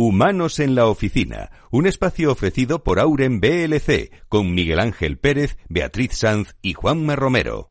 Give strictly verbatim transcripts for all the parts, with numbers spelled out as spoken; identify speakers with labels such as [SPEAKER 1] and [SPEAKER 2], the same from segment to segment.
[SPEAKER 1] Humanos en la Oficina, un espacio ofrecido por Auren B L C, con Miguel Ángel Pérez, Beatriz Sanz y Juanma Romero.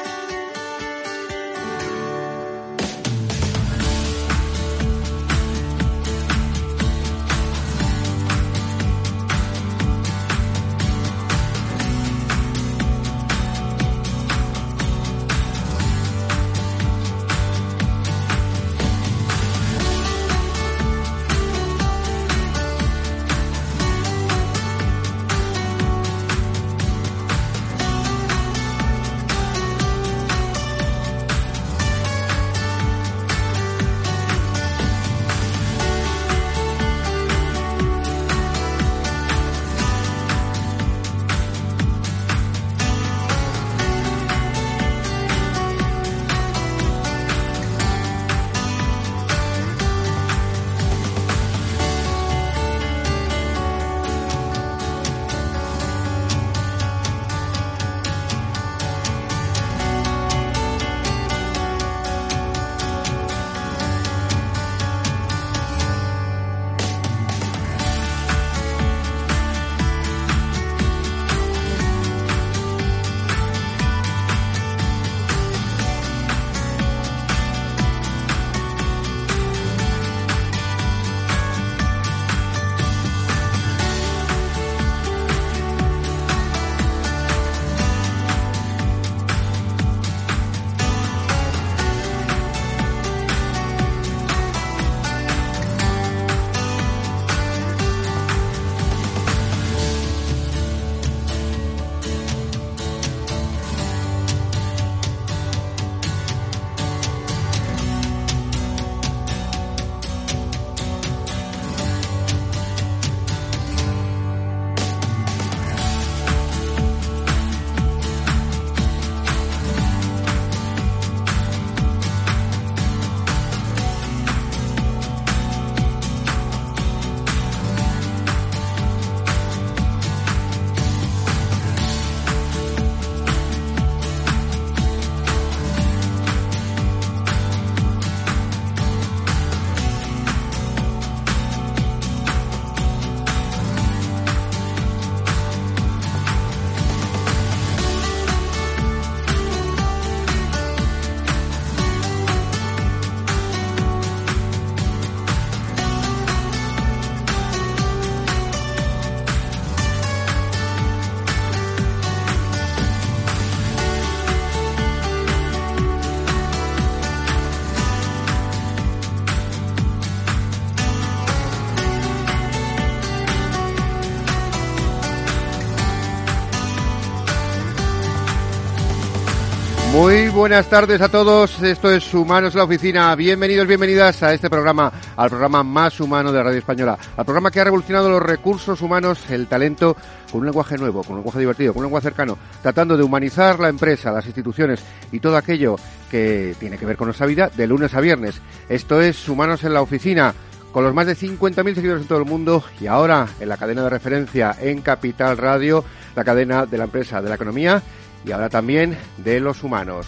[SPEAKER 2] Muy buenas tardes a todos, esto es Humanos en la Oficina, bienvenidos, bienvenidas a este programa, al programa más humano de Radio Española, al programa que ha revolucionado los recursos humanos, el talento, con un lenguaje nuevo, con un lenguaje divertido, con un lenguaje cercano, tratando de humanizar la empresa, las instituciones y todo aquello que tiene que ver con nuestra vida de lunes a viernes. Esto es Humanos en la Oficina, con los más de cincuenta mil seguidores en todo el mundo y ahora en la cadena de referencia en Capital Radio, la cadena de la empresa, de la economía y ahora también de los humanos.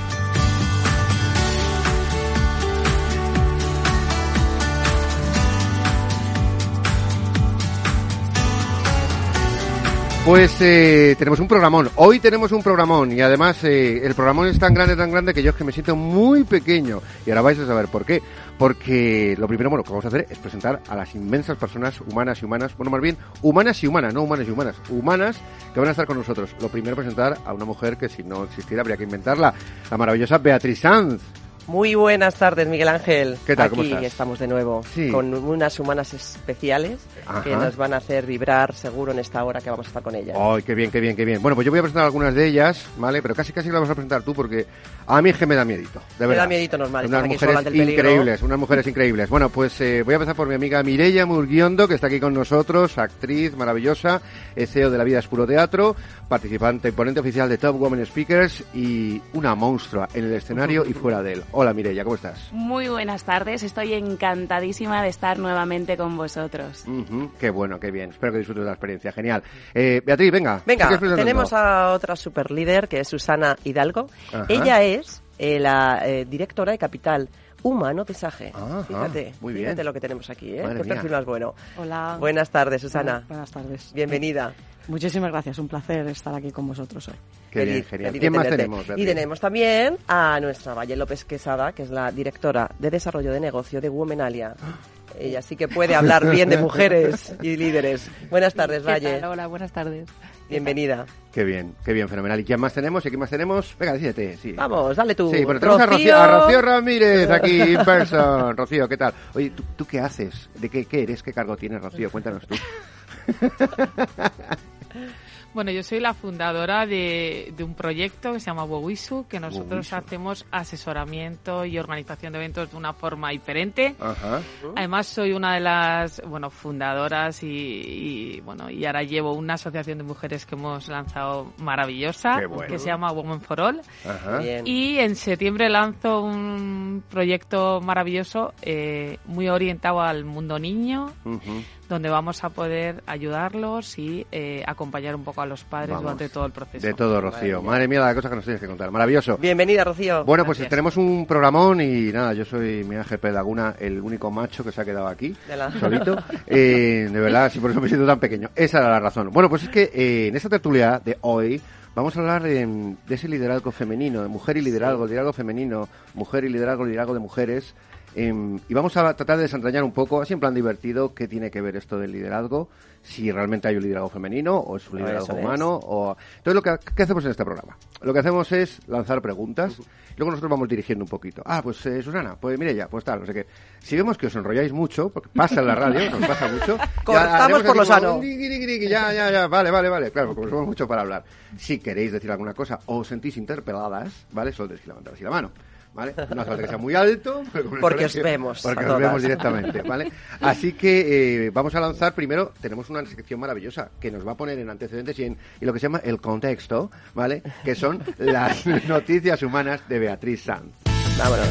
[SPEAKER 2] Pues eh, tenemos un programón, hoy tenemos un programón y además eh, el programón es tan grande, tan grande que yo es que me siento muy pequeño y ahora vais a saber por qué. Porque lo primero, bueno, que vamos a hacer es presentar a las inmensas personas humanas y humanas, bueno, más bien humanas y humanas, no humanas y humanas, humanas que van a estar con nosotros. Lo primero, presentar a una mujer que si no existiera habría que inventarla, la maravillosa Beatriz Sanz.
[SPEAKER 3] Muy buenas tardes, Miguel Ángel.
[SPEAKER 2] ¿Qué tal?
[SPEAKER 3] Aquí
[SPEAKER 2] ¿Cómo estás?
[SPEAKER 3] Estamos de nuevo, sí, con unas humanas especiales. Ajá. Que nos van a hacer vibrar seguro en esta hora que vamos a estar con ellas.
[SPEAKER 2] ¡Ay, qué bien, qué bien, qué bien! Bueno, pues yo voy a presentar algunas de ellas, ¿vale? Pero casi casi las vas a presentar tú porque a mí es que me da miedito, de verdad.
[SPEAKER 3] Me da miedito normal.
[SPEAKER 2] Unas mujeres increíbles, unas mujeres increíbles. Bueno, pues eh, voy a empezar por mi amiga Mireia Murguiondo, que está aquí con nosotros, actriz maravillosa, C E O de La Vida es Puro Teatro, participante y ponente oficial de Top Women Speakers y una monstrua en el escenario y fuera de él. Hola Mireia, ¿cómo estás?
[SPEAKER 4] Muy buenas tardes, estoy encantadísima de estar nuevamente con vosotros.
[SPEAKER 2] Uh-huh, qué bueno, qué bien, espero que disfrutes de la experiencia, genial. Eh, Beatriz, venga.
[SPEAKER 3] Venga, tenemos a otra super líder que es Susana Hidalgo. Ajá. Ella es eh, la eh, directora de Capital Humano Visaje.
[SPEAKER 2] Ajá,
[SPEAKER 3] Fíjate,
[SPEAKER 2] muy bien.
[SPEAKER 3] fíjate lo que tenemos aquí, ¿eh?
[SPEAKER 2] Madre
[SPEAKER 3] Qué
[SPEAKER 2] mía.
[SPEAKER 3] perfil más bueno.
[SPEAKER 5] Hola.
[SPEAKER 3] Buenas tardes, Susana.
[SPEAKER 5] Buenas tardes.
[SPEAKER 3] Bienvenida.
[SPEAKER 5] Muchísimas gracias, un placer estar aquí con vosotros hoy.
[SPEAKER 2] Qué
[SPEAKER 3] Feliz,
[SPEAKER 2] bien, genial.
[SPEAKER 3] feliz
[SPEAKER 2] ¿Quién
[SPEAKER 3] de
[SPEAKER 2] más
[SPEAKER 3] tenerte.
[SPEAKER 2] tenemos, Beatriz?
[SPEAKER 3] Y tenemos también a nuestra Valle López Quesada, que es la directora de Desarrollo de Negocio de Womenalia. Ella sí que puede hablar bien de mujeres y líderes. Buenas tardes,
[SPEAKER 6] ¿Qué
[SPEAKER 3] Valle.
[SPEAKER 6] tal? Hola, buenas tardes.
[SPEAKER 3] Bienvenida.
[SPEAKER 2] Qué bien, qué bien, fenomenal. ¿Y quién más tenemos? ¿Y quién más tenemos? Venga, decídete, sí.
[SPEAKER 3] Vamos, dale tú.
[SPEAKER 2] Sí, pero tenemos a Rocío, a Rocío Ramírez aquí in person. Rocío, ¿qué tal? Oye, ¿tú, tú qué haces? ¿De qué, qué eres? ¿Qué cargo tienes, Rocío? Cuéntanos tú.
[SPEAKER 6] Bueno, yo soy la fundadora de, de un proyecto que se llama Wowisu, que nosotros
[SPEAKER 2] Wowisu.
[SPEAKER 6] hacemos asesoramiento y organización de eventos de una forma diferente.
[SPEAKER 2] Ajá.
[SPEAKER 6] Además, soy una de las, bueno, fundadoras y, y, bueno, y ahora llevo una asociación de mujeres que hemos lanzado maravillosa,
[SPEAKER 2] Qué bueno.
[SPEAKER 6] que se llama Women for All.
[SPEAKER 2] Ajá.
[SPEAKER 3] Bien.
[SPEAKER 6] Y en septiembre lanzo un proyecto maravilloso, eh, muy orientado al mundo niño,
[SPEAKER 2] Ujú.
[SPEAKER 6] donde vamos a poder ayudarlos y eh, acompañar un poco a los padres
[SPEAKER 2] Vamos.
[SPEAKER 6] durante todo el proceso.
[SPEAKER 2] De todo, Rocío.
[SPEAKER 3] Madre
[SPEAKER 2] Madre mía, la cosa que nos tienes que contar. Maravilloso.
[SPEAKER 3] Bienvenida, Rocío.
[SPEAKER 2] Bueno, pues
[SPEAKER 6] Gracias.
[SPEAKER 2] tenemos un programón y nada, yo soy Miguel Ángel Pérez Laguna, el único macho que se ha quedado aquí,
[SPEAKER 3] De la-
[SPEAKER 2] solito. Eh, de verdad, sí, por eso me siento tan pequeño. Esa era la razón. Bueno, pues es que eh, en esta tertulia de hoy vamos a hablar de, de ese liderazgo femenino, de mujer y liderazgo, liderazgo femenino, mujer y liderazgo, liderazgo de mujeres. Eh, y vamos a tratar de desentrañar un poco, así en plan divertido, qué tiene que ver esto del liderazgo, si realmente hay un liderazgo femenino o es un liderazgo
[SPEAKER 3] Eso es.
[SPEAKER 2] humano. O... Entonces, lo que ¿qué hacemos en este programa? Lo que hacemos es lanzar preguntas, luego nosotros vamos dirigiendo un poquito. Ah, pues eh, Susana, pues mire ya, pues tal, no sé qué. Si vemos que os enrolláis mucho, porque pasa en la radio, nos pasa mucho. ya
[SPEAKER 3] Cortamos
[SPEAKER 2] haremos
[SPEAKER 3] por lo
[SPEAKER 2] así como,
[SPEAKER 3] sano.
[SPEAKER 2] "Digui, digui, digui", Ya, ya, ya, vale, vale, vale, claro, porque somos mucho para hablar. Si queréis decir alguna cosa o os sentís interpeladas, ¿vale? Solo tenéis que levantar así la mano. ¿Vale? No hace falta que sea muy alto. pero como en el
[SPEAKER 3] Porque os
[SPEAKER 2] colegio,
[SPEAKER 3] vemos
[SPEAKER 2] Porque
[SPEAKER 3] a
[SPEAKER 2] os
[SPEAKER 3] todas.
[SPEAKER 2] vemos directamente, ¿vale? Así que eh, vamos a lanzar primero, tenemos una sección maravillosa que nos va a poner en antecedentes y en y lo que se llama el contexto, ¿vale? Que son las noticias humanas de Beatriz Sanz.
[SPEAKER 3] Vámonos.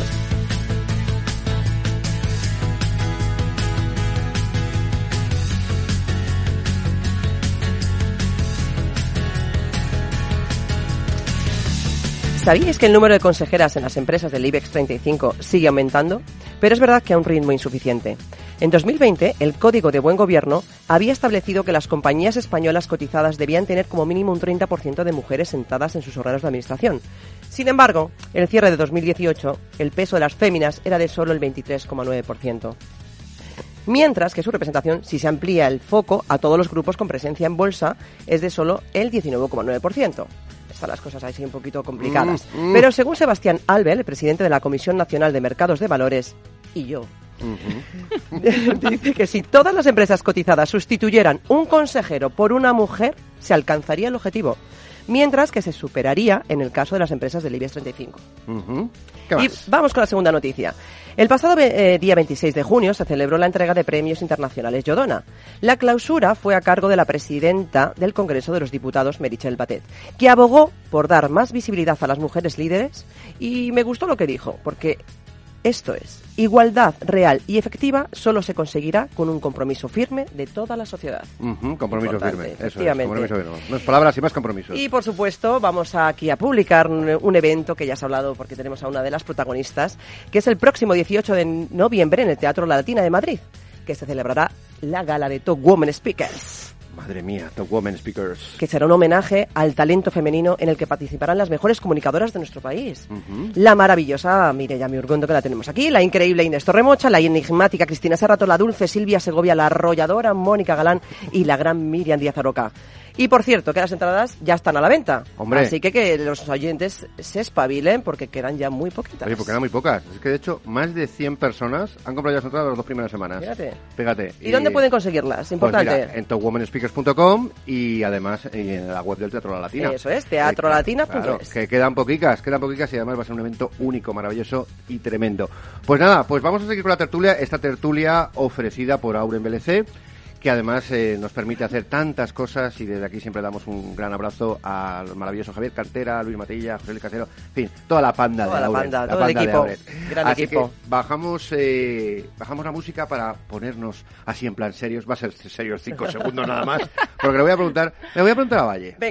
[SPEAKER 3] ¿Sabíais que el número de consejeras en las empresas del IBEX treinta y cinco sigue aumentando? Pero es verdad que a un ritmo insuficiente. En dos mil veinte, el Código de Buen Gobierno había establecido que las compañías españolas cotizadas debían tener como mínimo un treinta por ciento de mujeres sentadas en sus órganos de administración. Sin embargo, en el cierre de dos mil dieciocho, el peso de las féminas era de solo el veintitrés coma nueve por ciento. Mientras que su representación, si se amplía el foco a todos los grupos con presencia en bolsa, es de solo el diecinueve coma nueve por ciento. Están las cosas así un poquito complicadas.
[SPEAKER 2] Mm, mm.
[SPEAKER 3] Pero según Sebastián Albel, el presidente de la Comisión Nacional de Mercados de Valores, y yo, dice que si todas las empresas cotizadas sustituyeran un consejero por una mujer, se alcanzaría el objetivo, mientras que se superaría en el caso de las empresas del IBEX treinta y cinco.
[SPEAKER 2] Ujú. ¿Qué
[SPEAKER 3] Y
[SPEAKER 2] más?
[SPEAKER 3] vamos con la segunda noticia. El pasado eh, día veintiséis de junio se celebró la entrega de premios internacionales Yodona. La clausura fue a cargo de la presidenta del Congreso de los Diputados, Meritxell Batet, que abogó por dar más visibilidad a las mujeres líderes, y me gustó lo que dijo, porque esto es, igualdad real y efectiva solo se conseguirá con un compromiso firme de toda la sociedad.
[SPEAKER 2] Ujú, compromiso
[SPEAKER 3] Importante,
[SPEAKER 2] firme. Eso es,
[SPEAKER 3] efectivamente.
[SPEAKER 2] compromiso firme. No es palabras y más compromisos.
[SPEAKER 3] Y por supuesto vamos aquí a publicar un, un evento que ya se ha hablado porque tenemos a una de las protagonistas, que es el próximo dieciocho de noviembre en el Teatro La Latina de Madrid, que se celebrará la gala de Top Women Speakers,
[SPEAKER 2] Madre mía, Top Women Speakers.
[SPEAKER 3] que será un homenaje al talento femenino en el que participarán las mejores comunicadoras de nuestro país.
[SPEAKER 2] Ujú.
[SPEAKER 3] La maravillosa Mireia Miurgondo, que la tenemos aquí, la increíble Inés Torremocha, la enigmática Cristina Serrato, la dulce Silvia Segovia, la arrolladora Mónica Galán y la gran Miriam Díaz Aroca. Y por cierto, que las entradas ya están a la venta.
[SPEAKER 2] Hombre.
[SPEAKER 3] Así que que los oyentes se espabilen porque quedan ya muy poquitas.
[SPEAKER 2] Oye, porque eran muy pocas. Es que de hecho, más de cien personas han comprado ya las entradas las dos primeras semanas.
[SPEAKER 3] Fíjate.
[SPEAKER 2] Fíjate.
[SPEAKER 3] ¿Y dónde pueden conseguirlas? Importante.
[SPEAKER 2] Pues mira, en top women speakers punto com y además en la web del Teatro La Latina.
[SPEAKER 3] Eso es, teatro latina punto es.
[SPEAKER 2] Claro, que quedan poquicas, quedan poquicas y además va a ser un evento único, maravilloso y tremendo. Pues nada, pues vamos a seguir con la tertulia, esta tertulia ofrecida por Auren B L C, que además eh, nos permite hacer tantas cosas y desde aquí siempre damos un gran abrazo al maravilloso Javier Cartera, Luis Matilla, José Luis Casero, en fin, toda la panda
[SPEAKER 3] Toda
[SPEAKER 2] de
[SPEAKER 3] la
[SPEAKER 2] Auren.
[SPEAKER 3] panda, todo el
[SPEAKER 2] de
[SPEAKER 3] equipo,
[SPEAKER 2] Auren.
[SPEAKER 3] gran
[SPEAKER 2] Así
[SPEAKER 3] equipo.
[SPEAKER 2] que bajamos, eh, bajamos la música para ponernos así en plan serios, va a ser serios cinco segundos nada más, porque le voy a preguntar, le voy a preguntar a Valle.
[SPEAKER 3] Venga.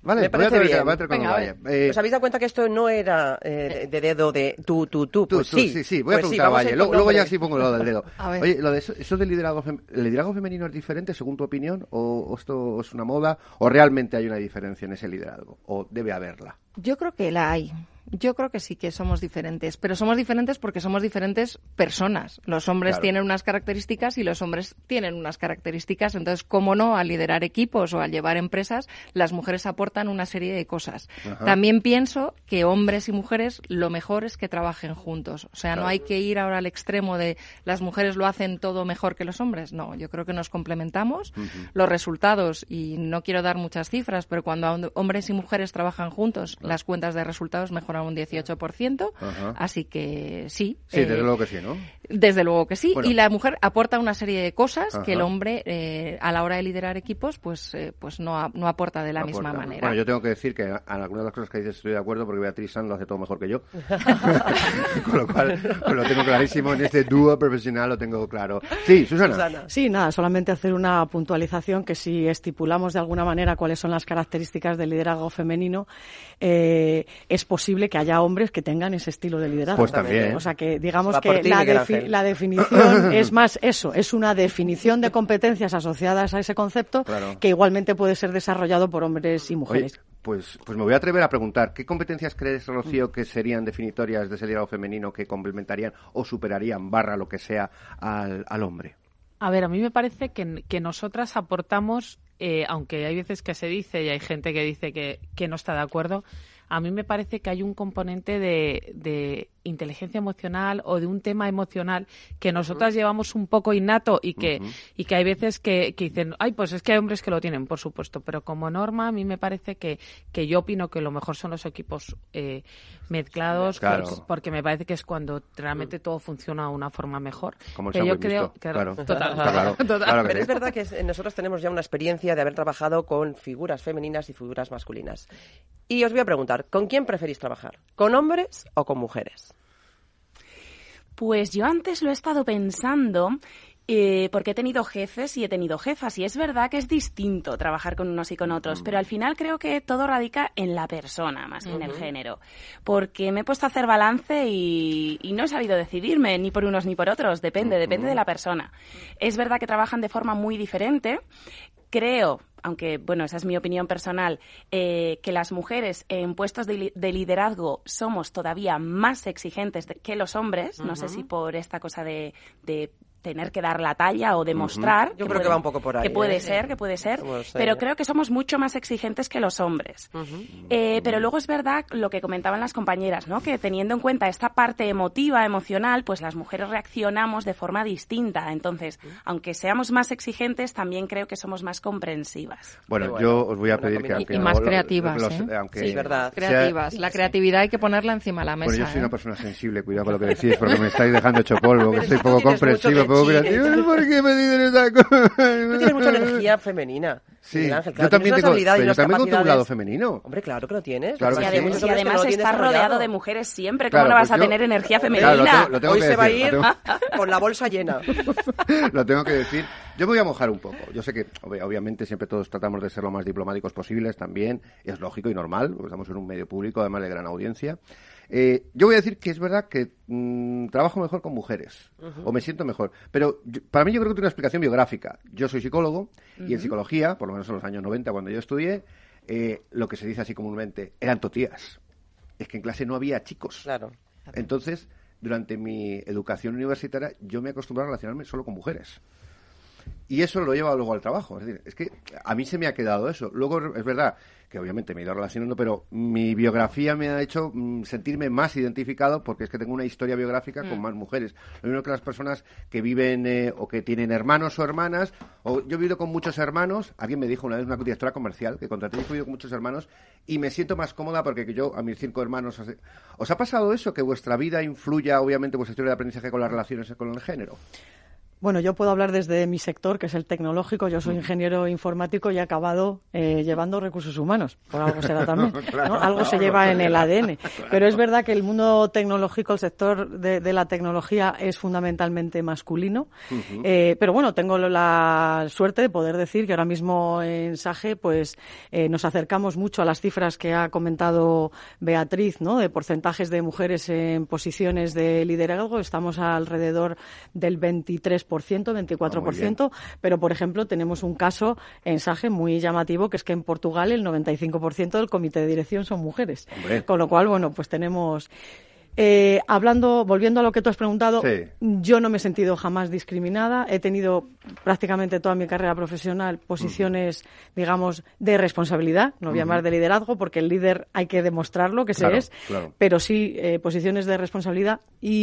[SPEAKER 2] Vale,
[SPEAKER 3] Me
[SPEAKER 2] voy a
[SPEAKER 3] parece
[SPEAKER 2] traer,
[SPEAKER 3] bien.
[SPEAKER 2] voy a traer cuando
[SPEAKER 5] Venga, a
[SPEAKER 2] vaya.
[SPEAKER 5] ver.
[SPEAKER 2] Eh,
[SPEAKER 3] ¿Os habéis dado cuenta que esto no era eh, de dedo de tú, tú, tú?
[SPEAKER 2] Tú,
[SPEAKER 3] Pues
[SPEAKER 2] tú,
[SPEAKER 3] sí.
[SPEAKER 2] sí, sí, voy a
[SPEAKER 3] Pues sí,
[SPEAKER 2] preguntar a
[SPEAKER 3] vamos
[SPEAKER 2] Valle.
[SPEAKER 3] ir
[SPEAKER 2] Luego,
[SPEAKER 3] con
[SPEAKER 2] luego ya
[SPEAKER 3] nombre.
[SPEAKER 2] sí pongo lo del dedo.
[SPEAKER 5] A ver.
[SPEAKER 2] Oye, lo de eso, ¿eso del liderazgo, fem- ¿el liderazgo femenino es diferente según tu opinión? ¿O, o esto es una moda? ¿O realmente hay una diferencia en ese liderazgo? ¿O debe haberla?
[SPEAKER 5] Yo creo que la hay. Yo creo que sí que somos diferentes, pero somos diferentes porque somos diferentes personas. Los hombres
[SPEAKER 2] Claro.
[SPEAKER 5] tienen unas características y los hombres tienen unas características. Entonces, cómo no, al liderar equipos o al llevar empresas, las mujeres aportan una serie de cosas.
[SPEAKER 2] Ajá.
[SPEAKER 5] También pienso que hombres y mujeres lo mejor es que trabajen juntos. O sea,
[SPEAKER 2] Claro.
[SPEAKER 5] no hay que ir ahora al extremo de las mujeres lo hacen todo mejor que los hombres. No, yo creo que nos complementamos.
[SPEAKER 2] Ujú.
[SPEAKER 5] Los resultados, y no quiero dar muchas cifras, pero cuando hom- hombres y mujeres trabajan juntos, las cuentas de resultados mejoran un dieciocho por ciento.
[SPEAKER 2] Ajá.
[SPEAKER 5] Así que sí.
[SPEAKER 2] Sí,
[SPEAKER 5] eh,
[SPEAKER 2] desde luego que sí, ¿no?
[SPEAKER 5] Desde luego que sí.
[SPEAKER 2] Bueno.
[SPEAKER 5] Y la mujer aporta una serie de cosas
[SPEAKER 2] Ajá.
[SPEAKER 5] que el hombre, eh, a la hora de liderar equipos, pues, eh, pues no, a- no aporta de la
[SPEAKER 2] No
[SPEAKER 5] misma
[SPEAKER 2] aporta.
[SPEAKER 5] manera.
[SPEAKER 2] Bueno, yo tengo que decir que a algunas de las cosas que dices estoy de acuerdo porque Beatriz Sanz lo hace todo mejor que yo. Con lo cual, pues lo tengo clarísimo. En este dúo profesional lo tengo claro. Sí, Susana.
[SPEAKER 3] Susana.
[SPEAKER 7] Sí, nada, solamente hacer una puntualización que si estipulamos de alguna manera cuáles son las características del liderazgo femenino, eh, es posible que haya hombres que tengan ese estilo de liderazgo.
[SPEAKER 2] Pues también.
[SPEAKER 7] O sea que digamos
[SPEAKER 3] Va por
[SPEAKER 7] que
[SPEAKER 3] ti,
[SPEAKER 7] la,
[SPEAKER 3] Miguel
[SPEAKER 7] defi-
[SPEAKER 3] Ángel.
[SPEAKER 7] la definición es más eso, es una definición de competencias asociadas a ese concepto
[SPEAKER 2] Claro.
[SPEAKER 7] que igualmente puede ser desarrollado por hombres y
[SPEAKER 2] Oye,
[SPEAKER 7] mujeres.
[SPEAKER 2] pues, pues me voy a atrever a preguntar, ¿qué competencias crees, Rocío, que serían definitorias de ese liderazgo femenino que complementarían o superarían, barra lo que sea, al, al hombre?
[SPEAKER 6] A ver, a mí me parece que, que nosotras aportamos, eh, aunque hay veces que se dice y hay gente que dice que, que no está de acuerdo, a mí me parece que hay un componente de, de inteligencia emocional o de un tema emocional que nosotras uh-huh. llevamos un poco innato y que, uh-huh. y que hay veces que, que dicen, ay, pues es que hay hombres que lo tienen, por supuesto, pero como norma a mí me parece que, que yo opino que lo mejor son los equipos eh, mezclados,
[SPEAKER 2] claro.
[SPEAKER 6] que, porque me parece que es cuando realmente todo funciona de una forma mejor.
[SPEAKER 2] Como el
[SPEAKER 6] pero yo
[SPEAKER 2] sándwich
[SPEAKER 6] creo
[SPEAKER 2] mixto.
[SPEAKER 6] que
[SPEAKER 2] Claro.
[SPEAKER 6] total,
[SPEAKER 2] Está claro.
[SPEAKER 6] total.
[SPEAKER 2] Claro que
[SPEAKER 3] Pero
[SPEAKER 2] sí.
[SPEAKER 3] es verdad que nosotros tenemos ya una experiencia de haber trabajado con figuras femeninas y figuras masculinas. Y os voy a preguntar, ¿con quién preferís trabajar? ¿Con hombres o con mujeres?
[SPEAKER 4] Pues yo antes lo he estado pensando eh, porque he tenido jefes y he tenido jefas y es verdad que es distinto trabajar con unos y con otros, pero al final creo que todo radica en la persona más que uh-huh. en el género, porque me he puesto a hacer balance y, y no he sabido decidirme ni por unos ni por otros, depende, uh-huh. depende de la persona. Es verdad que trabajan de forma muy diferente. Creo, aunque, bueno, esa es mi opinión personal, eh, que las mujeres en puestos de, li- de liderazgo somos todavía más exigentes de, que los hombres. Uh-huh. No sé si por esta cosa de, de tener que dar la talla o demostrar.
[SPEAKER 3] Uh-huh. Yo
[SPEAKER 4] que
[SPEAKER 3] creo
[SPEAKER 4] puede,
[SPEAKER 3] que va un poco por ahí.
[SPEAKER 4] Que puede
[SPEAKER 3] ¿eh?
[SPEAKER 4] ser, que puede ser.
[SPEAKER 3] Somos,
[SPEAKER 4] pero
[SPEAKER 3] eh,
[SPEAKER 4] creo que somos mucho más exigentes que los hombres. Uh-huh. Eh, pero luego es verdad lo que comentaban las compañeras, ¿no? Que teniendo en cuenta esta parte emotiva, emocional, pues las mujeres reaccionamos de forma distinta. Entonces, uh-huh. aunque seamos más exigentes, también creo que somos más comprensivas.
[SPEAKER 2] Bueno,
[SPEAKER 3] bueno
[SPEAKER 2] yo os voy a
[SPEAKER 3] buena
[SPEAKER 2] pedir que...
[SPEAKER 5] Y
[SPEAKER 2] aunque
[SPEAKER 5] más
[SPEAKER 2] no-
[SPEAKER 5] creativas,
[SPEAKER 2] los-
[SPEAKER 5] ¿eh?
[SPEAKER 2] aunque
[SPEAKER 3] Sí, es verdad.
[SPEAKER 2] sea-
[SPEAKER 5] Creativas. La creatividad hay que ponerla encima de la mesa.
[SPEAKER 2] Bueno, yo soy
[SPEAKER 5] ¿eh?
[SPEAKER 2] una persona sensible, cuidado con lo que decís, porque me estáis dejando hecho polvo, que
[SPEAKER 3] Pero
[SPEAKER 2] soy
[SPEAKER 3] si tú
[SPEAKER 2] poco
[SPEAKER 3] tienes
[SPEAKER 2] comprensivo,
[SPEAKER 3] mucho
[SPEAKER 2] poco
[SPEAKER 3] de
[SPEAKER 2] creativo.
[SPEAKER 3] chi.
[SPEAKER 2] ¿Por qué me dicen esa cosa?
[SPEAKER 3] Tú tienes mucha energía femenina.
[SPEAKER 2] Sí,
[SPEAKER 3] Miguel Ángel,
[SPEAKER 2] yo
[SPEAKER 3] claro,
[SPEAKER 2] también
[SPEAKER 3] tienes
[SPEAKER 2] tengo,
[SPEAKER 3] unas habilidades y
[SPEAKER 2] pero yo
[SPEAKER 3] unas
[SPEAKER 2] también tengo un
[SPEAKER 3] capacidades.
[SPEAKER 2] lado femenino.
[SPEAKER 3] Hombre, claro que lo tienes.
[SPEAKER 2] Claro
[SPEAKER 3] Lo
[SPEAKER 2] que
[SPEAKER 3] que
[SPEAKER 2] sí.
[SPEAKER 3] pasa es que hay
[SPEAKER 4] Y
[SPEAKER 3] muchos
[SPEAKER 4] además, y
[SPEAKER 3] hombres que no
[SPEAKER 4] además
[SPEAKER 3] lo tienen
[SPEAKER 4] estás rodeado
[SPEAKER 3] desarrollado.
[SPEAKER 4] de mujeres siempre. ¿Cómo
[SPEAKER 2] Claro,
[SPEAKER 4] no vas
[SPEAKER 2] pues
[SPEAKER 4] a
[SPEAKER 2] yo-
[SPEAKER 4] tener energía
[SPEAKER 2] Claro,
[SPEAKER 4] femenina?
[SPEAKER 2] lo tengo- lo tengo
[SPEAKER 3] Hoy
[SPEAKER 2] que
[SPEAKER 3] se va a
[SPEAKER 2] decir,
[SPEAKER 3] ir
[SPEAKER 2] lo tengo-
[SPEAKER 3] con la bolsa llena.
[SPEAKER 2] Lo tengo que decir. Yo me voy a mojar un poco. Yo sé que, ob- obviamente, siempre todos tratamos de ser lo más diplomáticos posibles también. Es lógico y normal, porque estamos en un medio público, además de gran audiencia. Eh, yo voy a decir que es verdad que mm, trabajo mejor con mujeres, uh-huh. o me siento mejor. Pero yo- para mí yo creo que tiene una explicación biográfica. Yo soy psicólogo, uh-huh. y en psicología, por lo menos en los años noventa, cuando yo estudié, eh, lo que se dice así comúnmente, eran totías. Es que en clase no había chicos.
[SPEAKER 3] Claro.
[SPEAKER 2] Entonces, durante mi educación universitaria, yo me acostumbré a relacionarme solo con mujeres. Y eso lo lleva luego al trabajo. Es decir, es que a mí se me ha quedado eso. Luego, es verdad que obviamente me he ido relacionando, pero mi biografía me ha hecho mm, sentirme más identificado porque es que tengo una historia biográfica mm. con más mujeres. Lo mismo que las personas que viven eh, o que tienen hermanos o hermanas. O yo he vivido con muchos hermanos. Alguien me dijo una vez, una directora comercial, que contraté y he vivido con muchos hermanos y me siento más cómoda porque que yo, a mis cinco hermanos... ¿Os ha pasado eso? Que vuestra vida influya, obviamente, vuestra historia de aprendizaje con las relaciones con el género.
[SPEAKER 7] Bueno, yo puedo hablar desde mi sector, que es el tecnológico. Yo soy ingeniero informático y he acabado eh, llevando recursos humanos. Por algo será también, ¿no? Algo se lleva en el A D N. Pero es verdad que el mundo tecnológico, el sector de, de la tecnología es fundamentalmente masculino. Uh-huh. Eh, pero bueno, tengo la suerte de poder decir que ahora mismo en SAGE pues eh, nos acercamos mucho a las cifras que ha comentado Beatriz, ¿no? De porcentajes de mujeres en posiciones de liderazgo. Estamos alrededor del veintitrés por ciento, veinticuatro por ciento, oh, pero por ejemplo tenemos un caso en SAGE muy llamativo, que es que en Portugal el noventa y cinco por ciento del comité de dirección son mujeres. Hombre. Con lo cual, bueno, pues tenemos... Eh, hablando, volviendo a lo que tú has preguntado, sí. Yo no me he sentido jamás discriminada. He tenido prácticamente toda mi carrera profesional posiciones, uh-huh. digamos, de responsabilidad, no voy a uh-huh. llamar de liderazgo, porque el líder hay que demostrarlo que claro, se es, claro. pero sí eh, posiciones de responsabilidad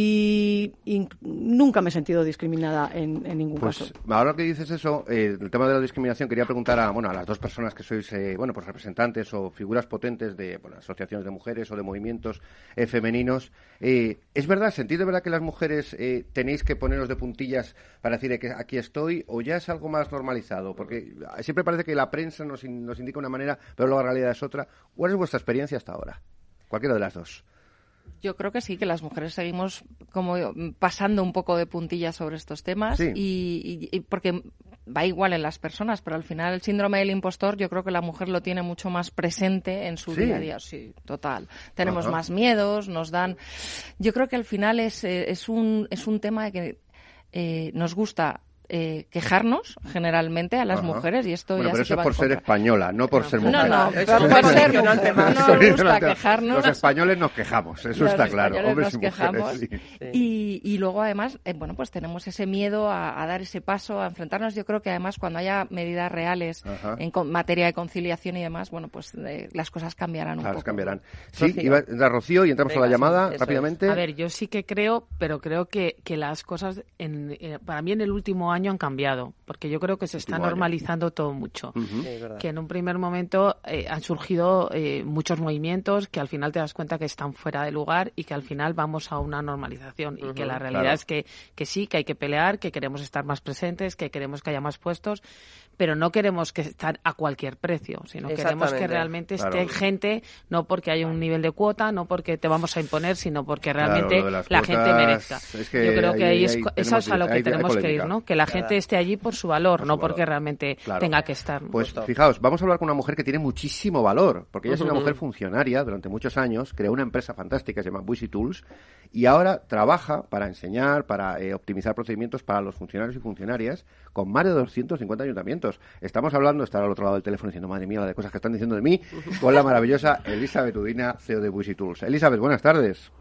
[SPEAKER 7] y, y nunca me he sentido discriminada en, en ningún
[SPEAKER 2] pues,
[SPEAKER 7] caso.
[SPEAKER 2] Ahora que dices eso, eh, el tema de la discriminación, quería preguntar a, bueno, a las dos personas que sois, eh, bueno, pues representantes o figuras potentes de bueno, asociaciones de mujeres o de movimientos eh, femeninos. Eh, ¿Es verdad, sentís de verdad que las mujeres eh, tenéis que poneros de puntillas para decir que aquí estoy, o ya es algo más normalizado? Porque siempre parece que la prensa nos, in, nos indica una manera, pero luego la realidad es otra. ¿Cuál es vuestra experiencia hasta ahora? Cualquiera de las dos.
[SPEAKER 5] Yo creo que sí, que las mujeres seguimos como pasando un poco de puntillas sobre estos temas, sí. y, y, y porque va igual en las personas, pero al final el síndrome del impostor yo creo que la mujer lo tiene mucho más presente en su ¿Sí? día a día. Sí, total. Tenemos Ajá. más miedos, nos dan... Yo creo que al final es, es, un, es un tema de que eh, nos gusta... Eh, quejarnos generalmente a las Ajá. mujeres y esto
[SPEAKER 2] bueno,
[SPEAKER 5] ya
[SPEAKER 2] pero
[SPEAKER 5] sí
[SPEAKER 2] eso
[SPEAKER 5] que
[SPEAKER 2] es por ser española, no por
[SPEAKER 5] no,
[SPEAKER 2] ser mujer.
[SPEAKER 5] No, no, eso por, por ser mujer. No nos gusta quejarnos.
[SPEAKER 2] Los españoles nos quejamos, eso
[SPEAKER 5] los
[SPEAKER 2] está claro.
[SPEAKER 5] Hombres
[SPEAKER 2] nos
[SPEAKER 5] y quejamos.
[SPEAKER 2] Mujeres, sí.
[SPEAKER 5] y, y luego además, eh, bueno, pues tenemos ese miedo a, a dar ese paso, a enfrentarnos. Yo creo que además cuando haya medidas reales Ajá. en con, materia de conciliación y demás, bueno, pues eh, las cosas cambiarán un
[SPEAKER 2] claro,
[SPEAKER 5] poco.
[SPEAKER 2] cambiarán. Sí, Rocío. Iba a entrar Rocío y entramos Venga, a la llamada sí, rápidamente.
[SPEAKER 6] Es. A ver, yo sí que creo, pero creo que, que las cosas en, eh, para mí en el último año han cambiado. Porque yo creo que se está normalizando año. todo mucho. Uh-huh. Sí, que en un primer momento eh, han surgido eh, muchos movimientos que al final te das cuenta que están fuera de lugar y que al final vamos a una normalización. Uh-huh, y que la realidad claro. es que, que sí, que hay que pelear, que queremos estar más presentes, que queremos que haya más puestos, pero no queremos que estar a cualquier precio, sino queremos que realmente claro. esté gente, no porque haya un nivel de cuota, no porque te vamos a imponer, sino porque realmente
[SPEAKER 2] claro,
[SPEAKER 6] la
[SPEAKER 2] cuotas,
[SPEAKER 6] gente merezca.
[SPEAKER 2] Es que
[SPEAKER 6] yo creo que ahí es,
[SPEAKER 2] ahí
[SPEAKER 6] eso es a lo que
[SPEAKER 2] hay,
[SPEAKER 6] tenemos
[SPEAKER 2] hay
[SPEAKER 6] que ir, ¿no? Que la gente claro. esté allí por su valor, por no su porque valor. realmente claro. tenga que estar.
[SPEAKER 2] Pues fijaos, vamos a hablar con una mujer que tiene muchísimo valor, porque ella uh-huh. es una mujer funcionaria durante muchos años, creó una empresa fantástica que se llama Buisy Tools y ahora trabaja para enseñar, para eh, optimizar procedimientos para los funcionarios y funcionarias con más de doscientos cincuenta ayuntamientos. Estamos hablando, estar al otro lado del teléfono diciendo, madre mía, la de cosas que están diciendo de mí, con la maravillosa Elizabeth Udina, C E O de Buisy Tools. Elizabeth, buenas tardes.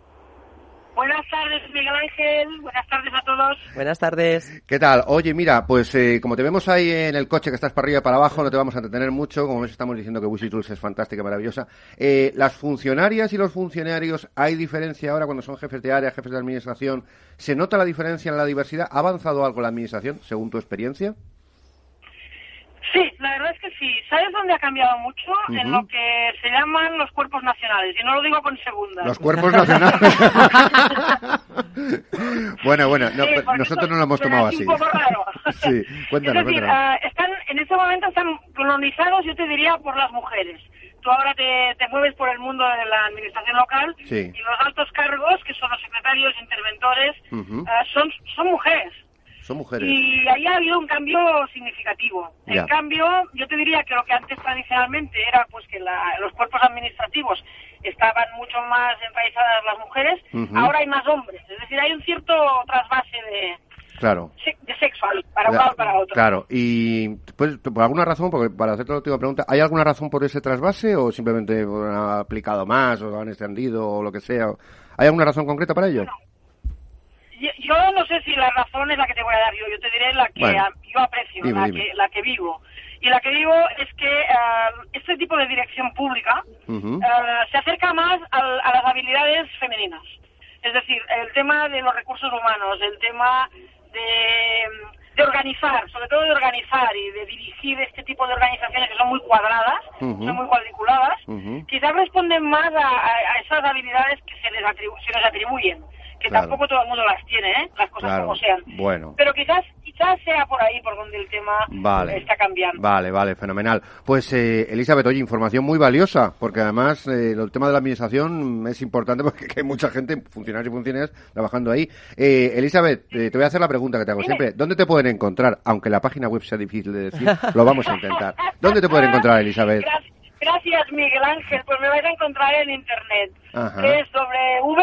[SPEAKER 8] Buenas tardes, Miguel Ángel. Buenas tardes a todos.
[SPEAKER 3] Buenas tardes.
[SPEAKER 2] ¿Qué tal? Oye, mira, pues eh, como te vemos ahí en el coche que estás para arriba y para abajo, no te vamos a entretener mucho. Como ves, estamos diciendo que Buisy Tools es fantástica, maravillosa. Eh, ¿Las funcionarias y los funcionarios, hay diferencia ahora cuando son jefes de área, jefes de administración? ¿Se nota la diferencia en la diversidad? ¿Ha avanzado algo la administración, según tu experiencia?
[SPEAKER 8] Sí, la verdad es que sí. ¿Sabes dónde ha cambiado mucho? Uh-huh. En lo que se llaman los cuerpos nacionales. Y no lo digo con segundas.
[SPEAKER 2] Los cuerpos nacionales. bueno, bueno, no, sí, nosotros no lo hemos tomado así.
[SPEAKER 8] Es un poco raro.
[SPEAKER 2] Sí, cuéntanos,
[SPEAKER 8] es decir,
[SPEAKER 2] cuéntanos.
[SPEAKER 8] Uh, están, en este momento están colonizados, yo te diría, por las mujeres. Tú ahora te, te mueves por el mundo de la administración local sí. y los altos cargos, que son los secretarios, interventores, uh-huh. uh, son, son mujeres.
[SPEAKER 2] Son mujeres.
[SPEAKER 8] Y ahí ha habido un cambio significativo. Ya. En cambio, yo te diría que lo que antes tradicionalmente era pues que la, los cuerpos administrativos estaban mucho más enraizadas las mujeres, uh-huh. ahora hay más hombres. Es decir, hay un cierto trasvase de,
[SPEAKER 2] claro.
[SPEAKER 8] de sexo ahí, para un lado para otro.
[SPEAKER 2] Claro, y pues por alguna razón, porque para hacerte la última pregunta, ¿hay alguna razón por ese trasvase o simplemente han aplicado más o lo han extendido o lo que sea? ¿Hay alguna razón concreta para ello?
[SPEAKER 8] Bueno. Yo no sé si la razón es la que te voy a dar yo, yo te diré la que bueno, yo aprecio, dime, la, dime. Que, la que vivo. Y la que vivo es que uh, este tipo de dirección pública uh-huh. uh, se acerca más a, a las habilidades femeninas. Es decir, el tema de los recursos humanos, el tema de, de organizar, sobre todo de organizar y de dirigir este tipo de organizaciones que son muy cuadradas, uh-huh. son muy cuadriculadas, uh-huh. quizás responden más a, a, a esas habilidades que se les, atribu- se les atribuyen, que
[SPEAKER 2] claro.
[SPEAKER 8] tampoco todo el mundo las tiene, ¿eh? Las cosas
[SPEAKER 2] claro.
[SPEAKER 8] como sean.
[SPEAKER 2] Bueno.
[SPEAKER 8] Pero quizás quizás sea por ahí por donde el tema
[SPEAKER 2] vale.
[SPEAKER 8] está cambiando.
[SPEAKER 2] Vale, vale, fenomenal. Pues, eh, Elizabeth, oye, información muy valiosa, porque además eh, el tema de la administración es importante porque hay mucha gente, funcionarios y funcionarias, trabajando ahí. Eh, Elizabeth, eh, te voy a hacer la pregunta que te hago
[SPEAKER 8] Dime.
[SPEAKER 2] siempre. ¿Dónde te pueden encontrar? Aunque la página web sea difícil de decir, lo vamos a intentar. ¿Dónde te pueden encontrar, Elizabeth?
[SPEAKER 8] Gracias, gracias Miguel Ángel. Pues me vais a encontrar en internet.
[SPEAKER 2] Ajá.
[SPEAKER 8] Que es W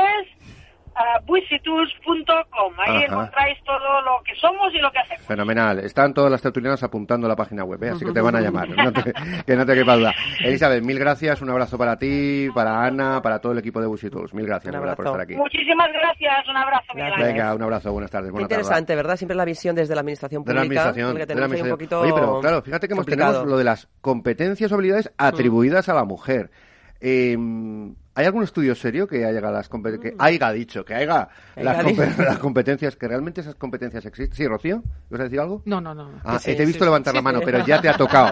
[SPEAKER 8] uh, buisitools punto com. Ahí
[SPEAKER 2] Ajá.
[SPEAKER 8] encontráis todo lo que somos y lo que hacemos.
[SPEAKER 2] Fenomenal. Están todas las tertulianas apuntando la página web, ¿eh? Así que te van a llamar. No te, que no te quepa duda. Elizabeth, mil gracias. Un abrazo para ti, para Ana, para todo el equipo de Buisitools. Mil gracias,
[SPEAKER 3] Un
[SPEAKER 2] ¿verdad? por
[SPEAKER 3] abrazo.
[SPEAKER 2] estar aquí.
[SPEAKER 8] Muchísimas gracias. Un abrazo, Miguel Ángel.
[SPEAKER 2] Venga, un abrazo. Buenas tardes.
[SPEAKER 3] Qué
[SPEAKER 2] Buena
[SPEAKER 3] interesante,
[SPEAKER 2] tarde.
[SPEAKER 3] ¿verdad? Siempre la visión desde la administración
[SPEAKER 2] De la
[SPEAKER 3] pública.
[SPEAKER 2] administración,
[SPEAKER 3] porque
[SPEAKER 2] de la
[SPEAKER 3] tenemos ahí un
[SPEAKER 2] administración.
[SPEAKER 3] poquito
[SPEAKER 2] Oye, pero claro, fíjate que hemos
[SPEAKER 3] complicado.
[SPEAKER 2] tenemos lo de las competencias o habilidades atribuidas mm. a la mujer. Eh, ¿Hay algún estudio serio que haya las compet- que haya dicho que haya las, comp- las competencias, que realmente esas competencias existen? Sí, Rocío, ¿vas a decir algo?
[SPEAKER 6] No, no, no.
[SPEAKER 2] Ah,
[SPEAKER 6] sí,
[SPEAKER 2] eh, te he visto
[SPEAKER 6] sí,
[SPEAKER 2] levantar
[SPEAKER 6] sí,
[SPEAKER 2] la mano,
[SPEAKER 6] sí.
[SPEAKER 2] pero ya te ha tocado.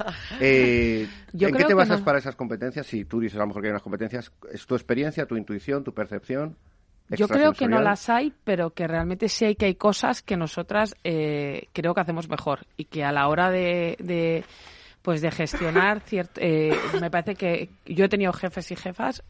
[SPEAKER 2] Eh,
[SPEAKER 6] Yo
[SPEAKER 2] ¿En qué
[SPEAKER 6] creo
[SPEAKER 2] te
[SPEAKER 6] que
[SPEAKER 2] basas
[SPEAKER 6] no.
[SPEAKER 2] para esas competencias? Si tú dices a lo mejor que hay unas competencias, ¿es tu experiencia, tu intuición, tu percepción?
[SPEAKER 6] Yo creo que no
[SPEAKER 2] extrasensorial?
[SPEAKER 6] las hay, pero que realmente sí hay que hay cosas que nosotras eh, creo que hacemos mejor y que a la hora de, de pues de gestionar cierto, eh, me parece que yo he tenido jefes y jefas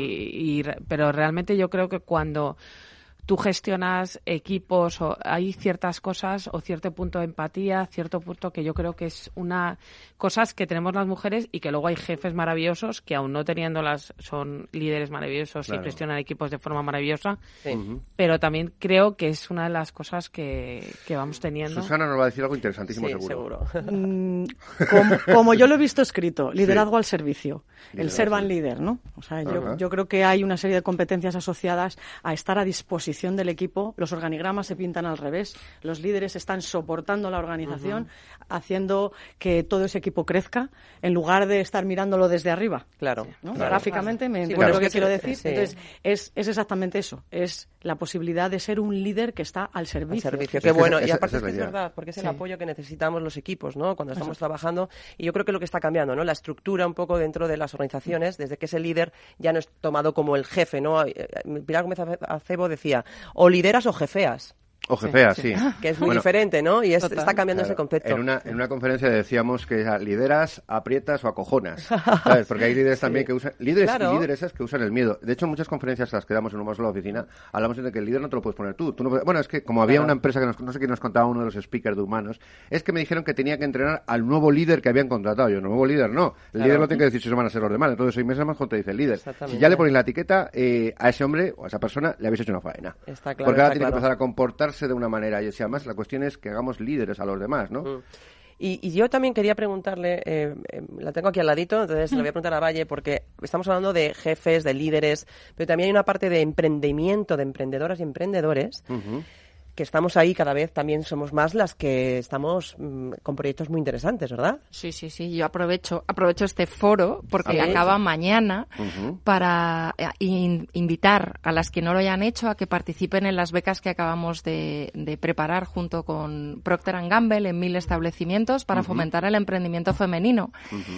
[SPEAKER 6] y, y pero realmente yo creo que cuando tú gestionas equipos o hay ciertas cosas o cierto punto de empatía, cierto punto que yo creo que es una cosas que tenemos las mujeres y que luego hay jefes maravillosos que aún no teniéndolas son líderes maravillosos
[SPEAKER 2] Claro.
[SPEAKER 6] y gestionan equipos de forma maravillosa,
[SPEAKER 3] Sí.
[SPEAKER 2] Ujú.
[SPEAKER 6] pero también creo que es una de las cosas que, que vamos teniendo.
[SPEAKER 2] Susana nos va a decir algo interesantísimo,
[SPEAKER 3] Sí,
[SPEAKER 2] seguro.
[SPEAKER 3] seguro.
[SPEAKER 7] Mm, como, como yo lo he visto escrito, liderazgo al servicio, el
[SPEAKER 2] Liderazgo.
[SPEAKER 7] servant leader, ¿no? O sea,
[SPEAKER 2] Ajá.
[SPEAKER 7] yo, yo creo que hay una serie de competencias asociadas a estar a disposición del equipo. Los organigramas se pintan al revés. Los líderes están soportando la organización, uh-huh. haciendo que todo ese equipo crezca, en lugar de estar mirándolo desde arriba.
[SPEAKER 3] Claro.
[SPEAKER 7] ¿no?
[SPEAKER 3] Claro.
[SPEAKER 7] Gráficamente, me
[SPEAKER 3] Sí,
[SPEAKER 7] entiendes
[SPEAKER 3] claro.
[SPEAKER 7] lo que
[SPEAKER 3] Sí.
[SPEAKER 7] quiero decir.
[SPEAKER 3] Sí.
[SPEAKER 7] Entonces, es, es exactamente eso. Es la posibilidad de ser un líder que está al
[SPEAKER 3] Al
[SPEAKER 7] servicio.
[SPEAKER 3] servicio,
[SPEAKER 2] Es
[SPEAKER 3] qué
[SPEAKER 2] que
[SPEAKER 3] bueno.
[SPEAKER 2] esa-
[SPEAKER 3] Y aparte
[SPEAKER 2] esa
[SPEAKER 3] es que
[SPEAKER 2] es
[SPEAKER 3] es
[SPEAKER 2] la idea.
[SPEAKER 3] verdad, porque es el
[SPEAKER 7] Sí.
[SPEAKER 3] apoyo que necesitamos los equipos, ¿no? Cuando estamos trabajando. Y yo creo que lo que está cambiando, ¿no? La estructura un poco dentro de las organizaciones, desde que ese líder ya no es tomado como el jefe, ¿no? Eh, eh, Pilar Gómez Acebo decía, o lideras o jefeas.
[SPEAKER 2] O jefea, sí.
[SPEAKER 3] Que es muy
[SPEAKER 2] Bueno,
[SPEAKER 3] diferente, ¿no? Y es-
[SPEAKER 6] Total.
[SPEAKER 3] está cambiando
[SPEAKER 2] Claro,
[SPEAKER 3] ese concepto.
[SPEAKER 2] En una, en una conferencia decíamos que era lideras, aprietas o acojonas. ¿Sabes? Porque hay líderes también que usan, líderes
[SPEAKER 3] Claro.
[SPEAKER 2] y lideresas que usan el miedo. De hecho, en muchas conferencias a las que damos en una sola oficina, hablamos de que el líder no te lo puedes poner tú. Tú no puedes- bueno, es que como había
[SPEAKER 3] Claro.
[SPEAKER 2] una empresa que nos, no sé quién nos contaba, uno de los speakers de humanos, es que me dijeron que tenía que entrenar al nuevo líder que habían contratado. Yo, nuevo líder no. El
[SPEAKER 3] Claro.
[SPEAKER 2] líder lo tiene que decir si se van a ser los demás. Entonces, seis meses más cuando te dice el líder.
[SPEAKER 3] Exactamente.
[SPEAKER 2] Si ya le ponéis la etiqueta, eh, a ese hombre o a esa persona le habéis hecho una faena.
[SPEAKER 3] Está claro,
[SPEAKER 2] Porque ahora
[SPEAKER 3] está
[SPEAKER 2] tiene
[SPEAKER 3] claro.
[SPEAKER 2] que empezar a comportarse de una manera. Y si además la cuestión es que hagamos líderes a los demás, ¿no?
[SPEAKER 3] Mm. Y, y yo también quería preguntarle, eh, eh, la tengo aquí al ladito, entonces le voy a preguntar a Valle, porque estamos hablando de jefes, de líderes, pero también hay una parte de emprendimiento, de emprendedoras y emprendedores,
[SPEAKER 2] Ujú.
[SPEAKER 3] que estamos ahí cada vez, también somos más las que estamos mm, con proyectos muy interesantes, ¿verdad?
[SPEAKER 5] Sí, sí, sí. Yo aprovecho aprovecho este foro porque
[SPEAKER 2] Aprovecha.
[SPEAKER 5] acaba mañana
[SPEAKER 2] Ujú.
[SPEAKER 5] para eh, in- invitar a las que no lo hayan hecho a que participen en las becas que acabamos de, de preparar junto con Procter and Gamble en mil establecimientos para fomentar el emprendimiento femenino.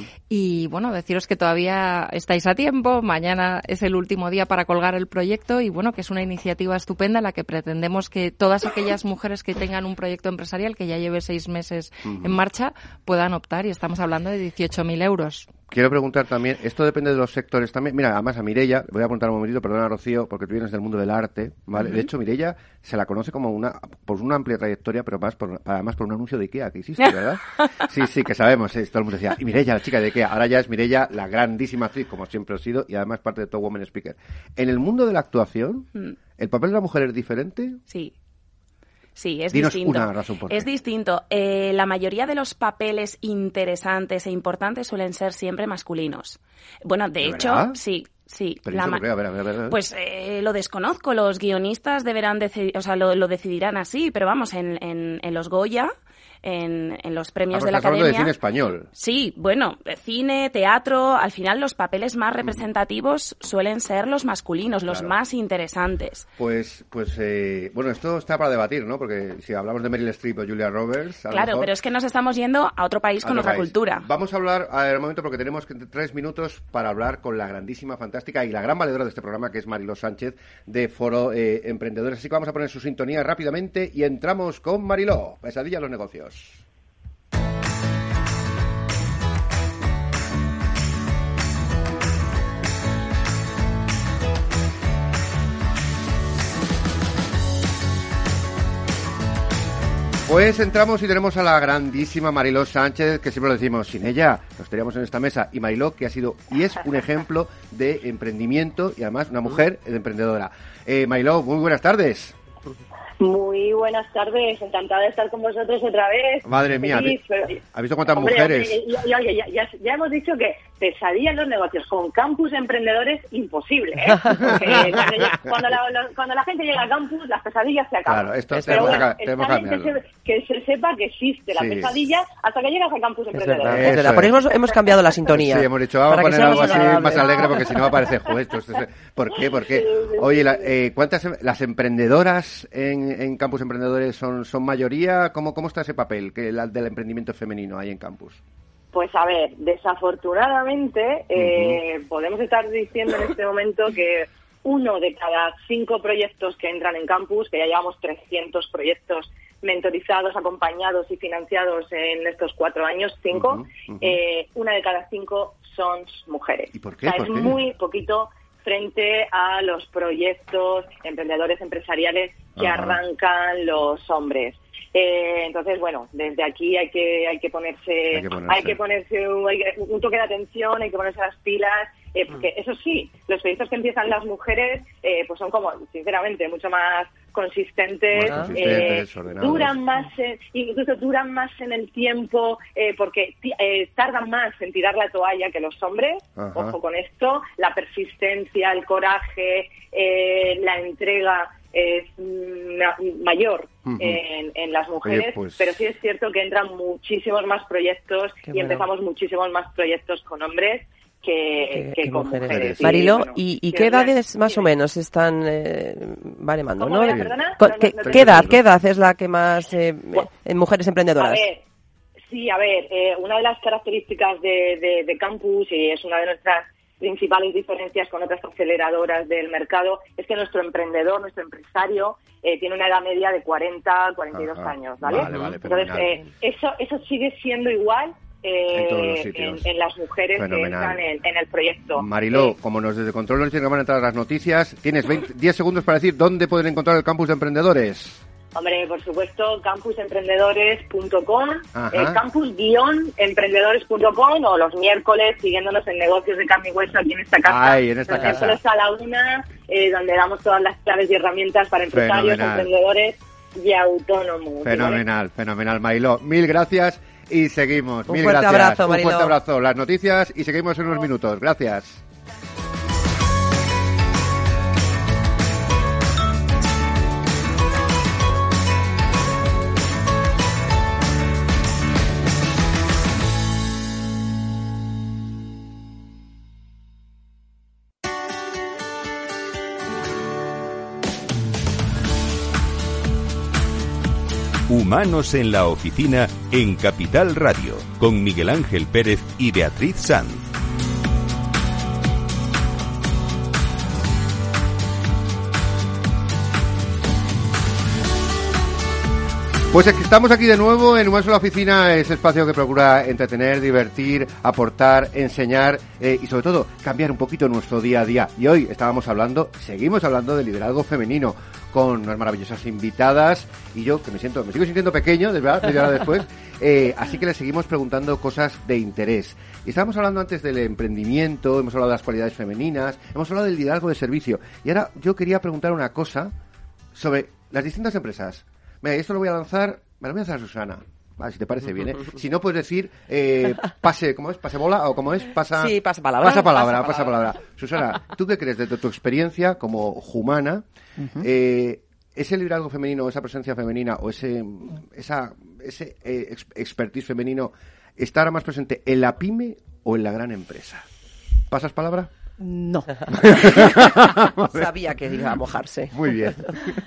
[SPEAKER 5] Y bueno, deciros que todavía estáis a tiempo. Mañana es el último día para colgar el proyecto y bueno, que es una iniciativa estupenda en la que pretendemos que todas aquellas mujeres que tengan un proyecto empresarial que ya lleve seis meses en marcha puedan optar y estamos hablando de dieciocho mil euros.
[SPEAKER 2] Quiero preguntar también, esto depende de los sectores también. Mira, además a Mireia, le voy a preguntar un momentito, perdona Rocío, porque tú vienes del mundo del arte, ¿vale? De hecho, Mireia se la conoce como una, por una amplia trayectoria, pero más por, además por un anuncio de IKEA que hiciste, ¿verdad? Sí, sí, que sabemos, sí, todo el mundo decía, y Mireia, la chica de IKEA, ahora ya es Mireia, la grandísima actriz, como siempre ha sido, y además parte de Top Woman Speaker. En el mundo de la actuación,
[SPEAKER 4] Mm.
[SPEAKER 2] ¿el papel de la mujer es diferente?
[SPEAKER 4] Sí. Sí, es
[SPEAKER 2] Dinos
[SPEAKER 4] distinto.
[SPEAKER 2] una razón por qué.
[SPEAKER 4] Es distinto. Eh, la mayoría de los papeles interesantes e importantes suelen ser siempre masculinos. Bueno, de,
[SPEAKER 2] ¿De
[SPEAKER 4] hecho,
[SPEAKER 2] verdad?
[SPEAKER 4] sí, sí.
[SPEAKER 2] Pero
[SPEAKER 4] la
[SPEAKER 2] eso
[SPEAKER 4] ma-
[SPEAKER 2] por qué, a ver, a ver, a ver, a ver.
[SPEAKER 4] Pues eh, lo desconozco. Los guionistas deberán decidir, o sea, lo, lo decidirán así, pero vamos, en, en, en los Goya en, en los premios
[SPEAKER 2] ah,
[SPEAKER 4] de la
[SPEAKER 2] Academia.
[SPEAKER 4] Academia.
[SPEAKER 2] De cine español.
[SPEAKER 4] Sí, bueno, cine, teatro, al final los papeles más representativos suelen ser los masculinos, los claro. más interesantes.
[SPEAKER 2] Pues, pues eh, bueno, esto está para debatir, ¿no? Porque si hablamos de Meryl Streep o Julia Roberts... A
[SPEAKER 4] claro,
[SPEAKER 2] lo mejor,
[SPEAKER 4] pero es que nos estamos yendo a otro país con
[SPEAKER 2] otro
[SPEAKER 4] otra
[SPEAKER 2] país.
[SPEAKER 4] cultura.
[SPEAKER 2] Vamos a hablar, a ver, un momento, porque tenemos tres minutos para hablar con la grandísima, fantástica y la gran valedora de este programa, que es Mariló Sánchez, de Foro eh, Emprendedores. Así que vamos a poner su sintonía rápidamente y entramos con Mariló. Pesadilla a los negocios. Pues entramos y tenemos a la grandísima Mariló Sánchez, que siempre lo decimos, sin ella no estaríamos en esta mesa. Y Mariló, que ha sido y es un ejemplo de emprendimiento y además una mujer emprendedora. Eh, Mariló, muy buenas tardes.
[SPEAKER 9] Muy buenas tardes, encantada de estar con vosotros otra vez.
[SPEAKER 2] Madre mía,
[SPEAKER 9] Feliz, pero...
[SPEAKER 2] ¿has visto cuántas
[SPEAKER 9] Hombre,
[SPEAKER 2] mujeres?
[SPEAKER 9] Ya, ya, ya, ya, ya hemos dicho que pesadilla en los negocios, con campus emprendedores, imposible, ¿eh? Porque cuando, la, cuando la gente llega al campus, las pesadillas se acaban.
[SPEAKER 2] Claro, esto
[SPEAKER 9] pero bueno,
[SPEAKER 2] acá,
[SPEAKER 9] está bien que se, que se sepa que existe la sí. pesadilla hasta que llegas al campus
[SPEAKER 3] es
[SPEAKER 9] emprendedores.
[SPEAKER 3] Verdad, es verdad. Por eso hemos, hemos cambiado la sintonía.
[SPEAKER 2] Sí, hemos dicho, vamos a poner algo así más alegre, porque si no va a parecer juegos. ¿Por qué? ¿Por qué? Oye, la, eh, ¿cuántas las emprendedoras en, en campus emprendedores son, son mayoría? ¿Cómo, ¿Cómo está ese papel que la, del emprendimiento femenino ahí en campus?
[SPEAKER 9] Pues a ver, desafortunadamente eh, uh-huh. podemos estar diciendo en este momento que uno de cada cinco proyectos que entran en campus, que ya llevamos trescientos proyectos mentorizados, acompañados y financiados en estos cuatro años, cinco, uh-huh, uh-huh. Eh, una de cada cinco son mujeres.
[SPEAKER 2] ¿Y por qué?
[SPEAKER 9] O sea,
[SPEAKER 2] ¿Por
[SPEAKER 9] es
[SPEAKER 2] qué?
[SPEAKER 9] muy poquito frente a los proyectos emprendedores empresariales que uh-huh. arrancan los hombres. Eh, entonces, bueno, desde aquí hay que hay que ponerse, hay que ponerse, hay que ponerse un, hay que, un toque de atención, hay que ponerse las pilas, eh, porque eso sí, los proyectos que empiezan las mujeres, eh, pues son como, sinceramente, mucho más consistentes,
[SPEAKER 2] más consistentes
[SPEAKER 9] eh, duran más, en, incluso duran más en el tiempo, eh, porque eh, tardan más en tirar la toalla que los hombres. Ajá. Ojo con esto, la persistencia, el coraje, eh, la entrega es mayor uh-huh. en, en las mujeres, Oye, pues... pero sí es cierto que entran muchísimos más proyectos Qué y bueno. empezamos muchísimos más proyectos con hombres que, que, que con mujeres. mujeres.
[SPEAKER 3] Sí, Mariló, bueno, ¿y, y qué edades más o menos están eh, baremando? ¿no?
[SPEAKER 9] Era, perdona?
[SPEAKER 3] ¿Qué,
[SPEAKER 9] no, no, no,
[SPEAKER 3] ¿qué edad, ¿Qué edad es la que más eh, bueno, en mujeres emprendedoras?
[SPEAKER 9] A ver, sí, a ver, eh, una de las características de, de, de Campus, y es una de nuestras principales diferencias con otras aceleradoras del mercado, es que nuestro emprendedor, nuestro empresario, eh, tiene una edad media de cuarenta, cuarenta y dos Ajá. años, ¿vale?
[SPEAKER 2] Vale, vale,
[SPEAKER 9] Entonces, eh, eso eso sigue siendo igual eh,
[SPEAKER 2] en,
[SPEAKER 9] en, en las mujeres Fenomenal. que están en, en el proyecto.
[SPEAKER 2] Mariló,
[SPEAKER 9] eh,
[SPEAKER 2] como nos desde Control nos dicen que van a entrar las noticias, tienes veinte, diez segundos para decir dónde pueden encontrar el campus de emprendedores.
[SPEAKER 9] Hombre, por supuesto, campus emprendedores punto com, eh, campus guion emprendedores punto com, o los miércoles siguiéndonos en Negocios de Carne y Hueso aquí en esta casa.
[SPEAKER 2] Ay, en esta
[SPEAKER 9] los
[SPEAKER 2] casa.
[SPEAKER 9] miércoles a la una, eh, donde damos todas las claves y herramientas para empresarios, fenomenal. emprendedores y autónomos.
[SPEAKER 2] Fenomenal, ¿vale? fenomenal, Mariló. Mil gracias y seguimos.
[SPEAKER 3] Un
[SPEAKER 2] Mil
[SPEAKER 3] fuerte
[SPEAKER 2] gracias.
[SPEAKER 3] abrazo, Mariló.
[SPEAKER 2] Un fuerte abrazo. Las noticias y seguimos en unos minutos. Gracias.
[SPEAKER 1] Humanos en la Oficina en Capital Radio, con Miguel Ángel Pérez y Beatriz Sanz.
[SPEAKER 2] Pues estamos aquí de nuevo en Humanos en la Oficina, ese espacio que procura entretener, divertir, aportar, enseñar eh, y sobre todo cambiar un poquito nuestro día a día. Y hoy estábamos hablando, seguimos hablando de liderazgo femenino con unas maravillosas invitadas y yo que me siento, me sigo sintiendo pequeño, de verdad, media hora después, eh, así que les seguimos preguntando cosas de interés. Y estábamos hablando antes del emprendimiento, hemos hablado de las cualidades femeninas, hemos hablado del liderazgo de servicio y ahora yo quería preguntar una cosa sobre las distintas empresas. Mira, esto lo voy a lanzar, me lo voy a lanzar a Susana. Vale, si te parece bien, ¿eh? Si no, puedes decir, eh, pase, ¿cómo es? ¿Pase bola o cómo es? Pasa,
[SPEAKER 3] sí, pasa palabra.
[SPEAKER 2] Pasa palabra, pasa palabra. Susana, ¿tú qué crees desde tu experiencia como humana? Uh-huh. Eh, ese liderazgo femenino, esa presencia femenina o ese esa ese eh, ex- expertise femenino está ahora más presente en la pyme o en la gran empresa? ¿Pasas palabra?
[SPEAKER 7] No.
[SPEAKER 3] Sabía que iba a mojarse.
[SPEAKER 2] Muy bien.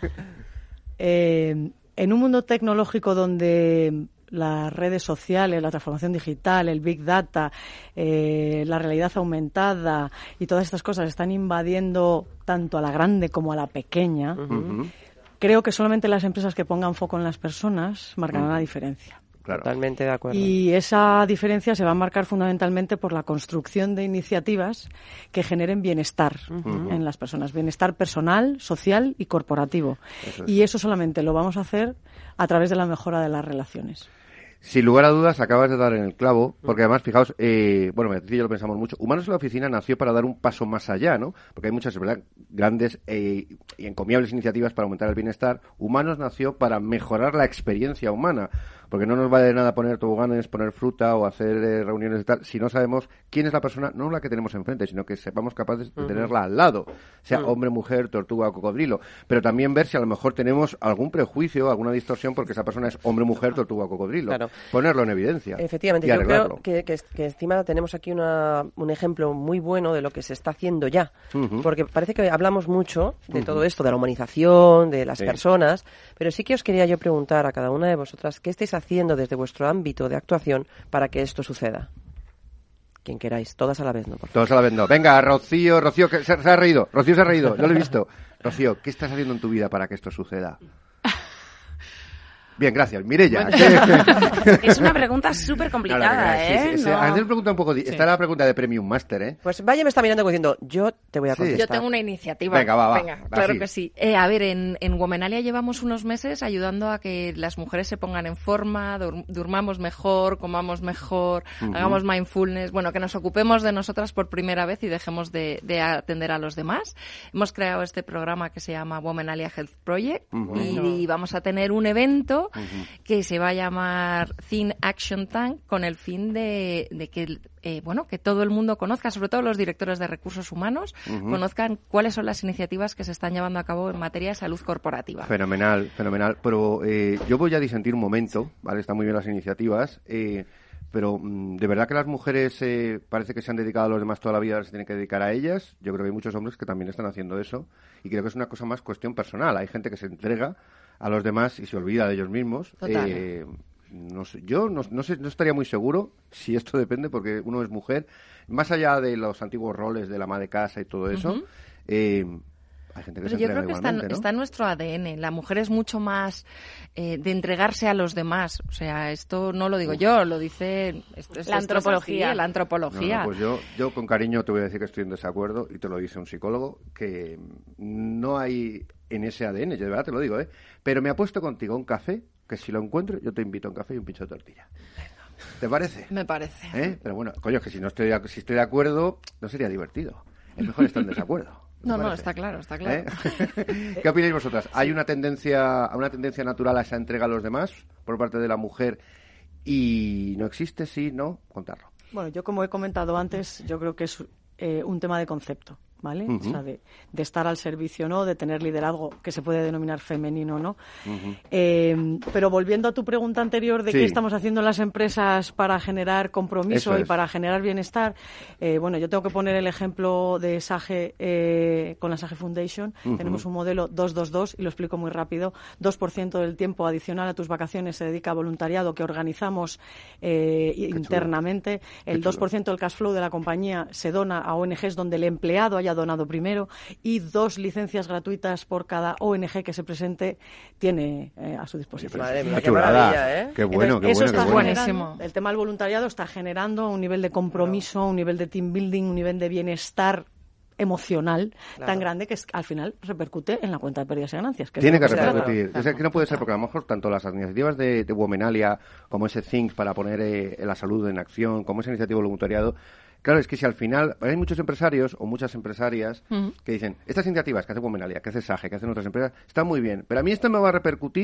[SPEAKER 7] eh, en un mundo tecnológico donde las redes sociales, la transformación digital, el Big Data, eh, la realidad aumentada y todas estas cosas están invadiendo tanto a la grande como a la pequeña, uh-huh. creo que solamente las empresas que pongan foco en las personas marcarán uh-huh. la diferencia.
[SPEAKER 3] Claro. Totalmente de acuerdo.
[SPEAKER 7] Y esa diferencia se va a marcar fundamentalmente por la construcción de iniciativas que generen bienestar uh-huh. en las personas, bienestar personal, social y corporativo. Eso es. Y eso solamente lo vamos a hacer a través de la mejora de las relaciones.
[SPEAKER 2] Sin lugar a dudas, acabas de dar en el clavo, porque además, fijaos, eh, bueno, Beatriz y yo lo pensamos mucho, Humanos en la Oficina nació para dar un paso más allá, ¿no? Porque hay muchas, ¿verdad?, grandes eh, y encomiables iniciativas para aumentar el bienestar. Humanos nació para mejorar la experiencia humana, porque no nos vale de nada poner toboganes, poner fruta o hacer eh, reuniones y tal, si no sabemos quién es la persona, no la que tenemos enfrente, sino que sepamos capaces de uh-huh. tenerla al lado, sea uh-huh. hombre, mujer, tortuga o cocodrilo, pero también ver si a lo mejor tenemos algún prejuicio, alguna distorsión porque esa persona es hombre, mujer, tortuga o cocodrilo. Claro. Ponerlo en evidencia.
[SPEAKER 3] Efectivamente, yo creo que, que, que encima tenemos aquí una, un ejemplo muy bueno de lo que se está haciendo ya, uh-huh. porque parece que hablamos mucho de uh-huh. todo esto, de la humanización, de las sí. personas, pero sí que os quería yo preguntar a cada una de vosotras, ¿qué estáis haciendo desde vuestro ámbito de actuación para que esto suceda? Quien queráis, todas a la vez, ¿no? Por favor.
[SPEAKER 2] Todas a la vez, no. Venga, Rocío, Rocío, que se, se ha reído, Rocío se ha reído, yo lo he visto. Rocío, ¿qué estás haciendo en tu vida para que esto suceda? Bien, gracias. Mireia.
[SPEAKER 4] Bueno, es una pregunta súper complicada, no, ¿eh?
[SPEAKER 2] Sí, sí, no. A veces pregunta un poco... Sí. Está la pregunta de Premium Master, ¿eh?
[SPEAKER 3] Pues Vaya me está mirando diciendo, yo te voy a contestar.
[SPEAKER 5] Sí. Yo tengo una iniciativa.
[SPEAKER 2] Venga, va, va.
[SPEAKER 5] Venga, claro así. Que sí. Eh, a ver, en, en Womenalia llevamos unos meses ayudando a que las mujeres se pongan en forma, dur- durmamos mejor, comamos mejor, uh-huh. hagamos mindfulness, bueno, que nos ocupemos de nosotras por primera vez y dejemos de, de atender a los demás. Hemos creado este programa que se llama Womenalia Health Project uh-huh. y, y vamos a tener un evento uh-huh. que se va a llamar Think Action Tank con el fin de, de que eh, bueno que todo el mundo conozca, sobre todo los directores de recursos humanos, uh-huh. conozcan cuáles son las iniciativas que se están llevando a cabo en materia de salud corporativa.
[SPEAKER 2] Fenomenal, fenomenal. Pero eh, yo voy a disentir un momento, ¿vale? Están muy bien las iniciativas, eh, pero mm, de verdad que las mujeres eh, parece que se han dedicado a los demás toda la vida, ahora se tienen que dedicar a ellas. Yo creo que hay muchos hombres que también están haciendo eso y creo que es una cosa más cuestión personal. Hay gente que se entrega a los demás y se olvida de ellos mismos.
[SPEAKER 5] Total.
[SPEAKER 2] Eh, no sé, yo no, no, sé, no estaría muy seguro si esto depende, porque uno es mujer. Más allá de los antiguos roles de la ama de casa y todo eso, uh-huh. eh, hay gente que
[SPEAKER 5] Pero
[SPEAKER 2] se
[SPEAKER 5] yo creo que está,
[SPEAKER 2] ¿no?
[SPEAKER 5] está en nuestro A D N. La mujer es mucho más eh, de entregarse a los demás. O sea, esto no lo digo Uf. yo, lo dice esto es,
[SPEAKER 4] la
[SPEAKER 5] esto
[SPEAKER 4] antropología.
[SPEAKER 5] Es así, la antropología.
[SPEAKER 2] No, no, pues yo, yo con cariño te voy a decir que estoy en desacuerdo, y te lo dice un psicólogo, que no hay en ese A D N, yo de verdad te lo digo, ¿eh? Pero me apuesto contigo a un café, que si lo encuentro, yo te invito a un café y un pincho de tortilla. ¿Te parece?
[SPEAKER 5] Me parece.
[SPEAKER 2] ¿Eh? Pero bueno, coño, que si no estoy de, si estoy de acuerdo, no sería divertido. Es mejor estar en desacuerdo.
[SPEAKER 5] No, no, está claro, está claro.
[SPEAKER 2] ¿Eh? ¿Qué opináis vosotras? ¿Hay una tendencia, una tendencia natural a esa entrega a los demás por parte de la mujer y no existe? Sí, no, contarlo.
[SPEAKER 7] Bueno, yo como he comentado antes, yo creo que es eh, un tema de concepto, ¿vale? Uh-huh. O sea, de, de estar al servicio, ¿no? De tener liderazgo, que se puede denominar femenino, ¿no? Uh-huh. Eh, pero volviendo a tu pregunta anterior de sí. qué estamos haciendo en las empresas para generar compromiso Eso y es. para generar bienestar, eh, bueno, yo tengo que poner el ejemplo de SAGE, eh, con la SAGE Foundation. Uh-huh. Tenemos un modelo dos dos dos, y lo explico muy rápido. dos por ciento del tiempo adicional a tus vacaciones se dedica a voluntariado que organizamos eh, internamente. El dos por ciento del cash flow de la compañía se dona a O N Ges donde el empleado haya donado primero, y dos licencias gratuitas por cada O N Ge que se presente tiene eh, a su disposición.
[SPEAKER 3] Madre mía, qué maravilla, ¿eh?
[SPEAKER 2] Qué bueno,
[SPEAKER 7] Entonces,
[SPEAKER 2] qué
[SPEAKER 7] eso
[SPEAKER 2] bueno,
[SPEAKER 7] está
[SPEAKER 2] qué bueno.
[SPEAKER 7] buenísimo. El tema del voluntariado está generando un nivel de compromiso, un nivel de team building, un nivel de bienestar emocional claro. tan grande que es, al final repercute en la cuenta de pérdidas y ganancias. Que
[SPEAKER 2] Tiene que
[SPEAKER 7] es
[SPEAKER 2] repercutir. Claro. Es que no puede ser, porque a lo mejor tanto las iniciativas de, de Womenalia como ese Think para poner eh, la salud en acción, como esa iniciativa de voluntariado, claro, es que si al final hay muchos empresarios o muchas empresarias uh-huh. que dicen, estas iniciativas que hace Womenalia, que hace SAGE, que hacen otras empresas, están muy bien, pero a mí esto me va a repercutir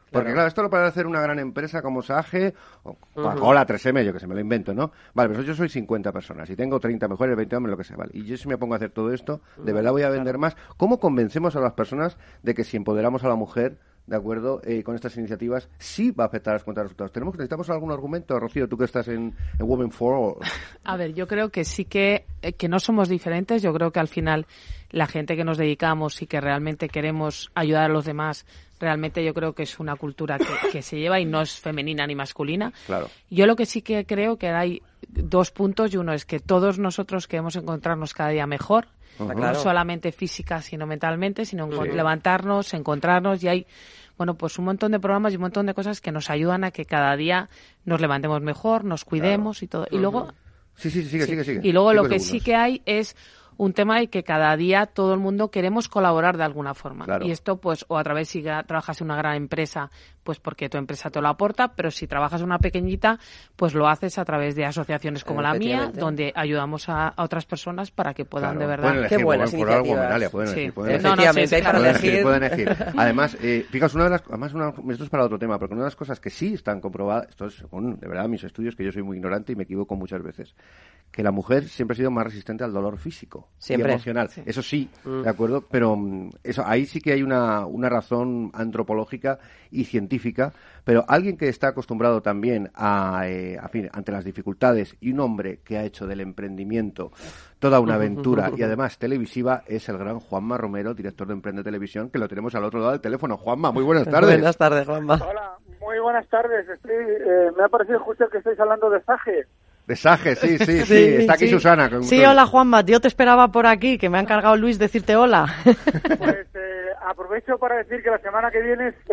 [SPEAKER 2] Porque, claro, esto lo puede hacer una gran empresa como Sage o Coca-Cola, uh-huh. tres eme, yo que se me lo invento, ¿no? Vale, pero yo soy cincuenta personas y tengo treinta mujeres, veinte hombres, lo que sea, vale. Y yo si me pongo a hacer todo esto, ¿de verdad voy a vender claro. más? ¿Cómo convencemos a las personas de que si empoderamos a la mujer, de acuerdo, eh, con estas iniciativas, sí va a afectar a las cuentas de resultados? ¿Tenemos, ¿Necesitamos algún argumento, Rocío, tú que estás en, en Women for All?
[SPEAKER 6] A ver, yo creo que sí que, eh, que no somos diferentes. Yo creo que al final la gente que nos dedicamos y que realmente queremos ayudar a los demás, realmente yo creo que es una cultura que, que se lleva y no es femenina ni masculina.
[SPEAKER 2] Claro.
[SPEAKER 6] Yo lo que sí que creo que hay dos puntos, y uno es que todos nosotros queremos encontrarnos cada día mejor, uh-huh. no solamente física sino mentalmente, sino sí. levantarnos, encontrarnos, y hay bueno, pues un montón de programas y un montón de cosas que nos ayudan a que cada día nos levantemos mejor, nos cuidemos claro. y todo. Y uh-huh. luego
[SPEAKER 2] sí, sí, sigue, sí. sigue, sigue.
[SPEAKER 6] Y luego
[SPEAKER 2] Cinco
[SPEAKER 6] lo que
[SPEAKER 2] segundos.
[SPEAKER 6] sí que hay es un tema de que cada día todo el mundo queremos colaborar de alguna forma.
[SPEAKER 2] Claro.
[SPEAKER 6] Y esto, pues, o a través, si trabajas en una gran empresa, pues porque tu empresa te lo aporta, pero si trabajas en una pequeñita, pues lo haces a través de asociaciones como la mía, donde ayudamos a, a otras personas para que puedan claro. de verdad...
[SPEAKER 2] Elegir,
[SPEAKER 3] qué buenas
[SPEAKER 2] por algo,
[SPEAKER 3] iniciativas.
[SPEAKER 2] Menalia, pueden elegir,
[SPEAKER 6] sí.
[SPEAKER 2] pueden elegir.
[SPEAKER 6] No, no, sí, sí,
[SPEAKER 2] pueden elegir, pueden elegir. Además, eh, fijaos, una de las... Además, una, esto es para otro tema, porque una de las cosas que sí están comprobadas, esto es según, de verdad, mis estudios, que yo soy muy ignorante y me equivoco muchas veces, que la mujer siempre ha sido más resistente al dolor físico
[SPEAKER 3] siempre.
[SPEAKER 2] y emocional.
[SPEAKER 6] Sí.
[SPEAKER 2] Eso sí,
[SPEAKER 3] mm.
[SPEAKER 2] ¿de acuerdo? Pero um, eso ahí sí que hay una, una razón antropológica y científica, pero alguien que está acostumbrado también a, eh, a fin, ante las dificultades, y un hombre que ha hecho del emprendimiento toda una aventura y además televisiva, es el gran Juanma Romero, director de Emprende Televisión, que lo tenemos al otro lado del teléfono. Juanma, muy buenas tardes.
[SPEAKER 3] Buenas tardes, Juanma.
[SPEAKER 10] Hola, muy buenas tardes. Estoy, eh, me ha parecido justo que estáis hablando de Sage.
[SPEAKER 2] De Sage, sí, sí, sí,
[SPEAKER 7] sí,
[SPEAKER 2] está aquí
[SPEAKER 7] sí.
[SPEAKER 2] Susana. Con
[SPEAKER 7] sí, hola Juanma, yo te esperaba por aquí, que me ha encargado Luis decirte hola.
[SPEAKER 10] Pues eh, aprovecho para decir que la semana que viene se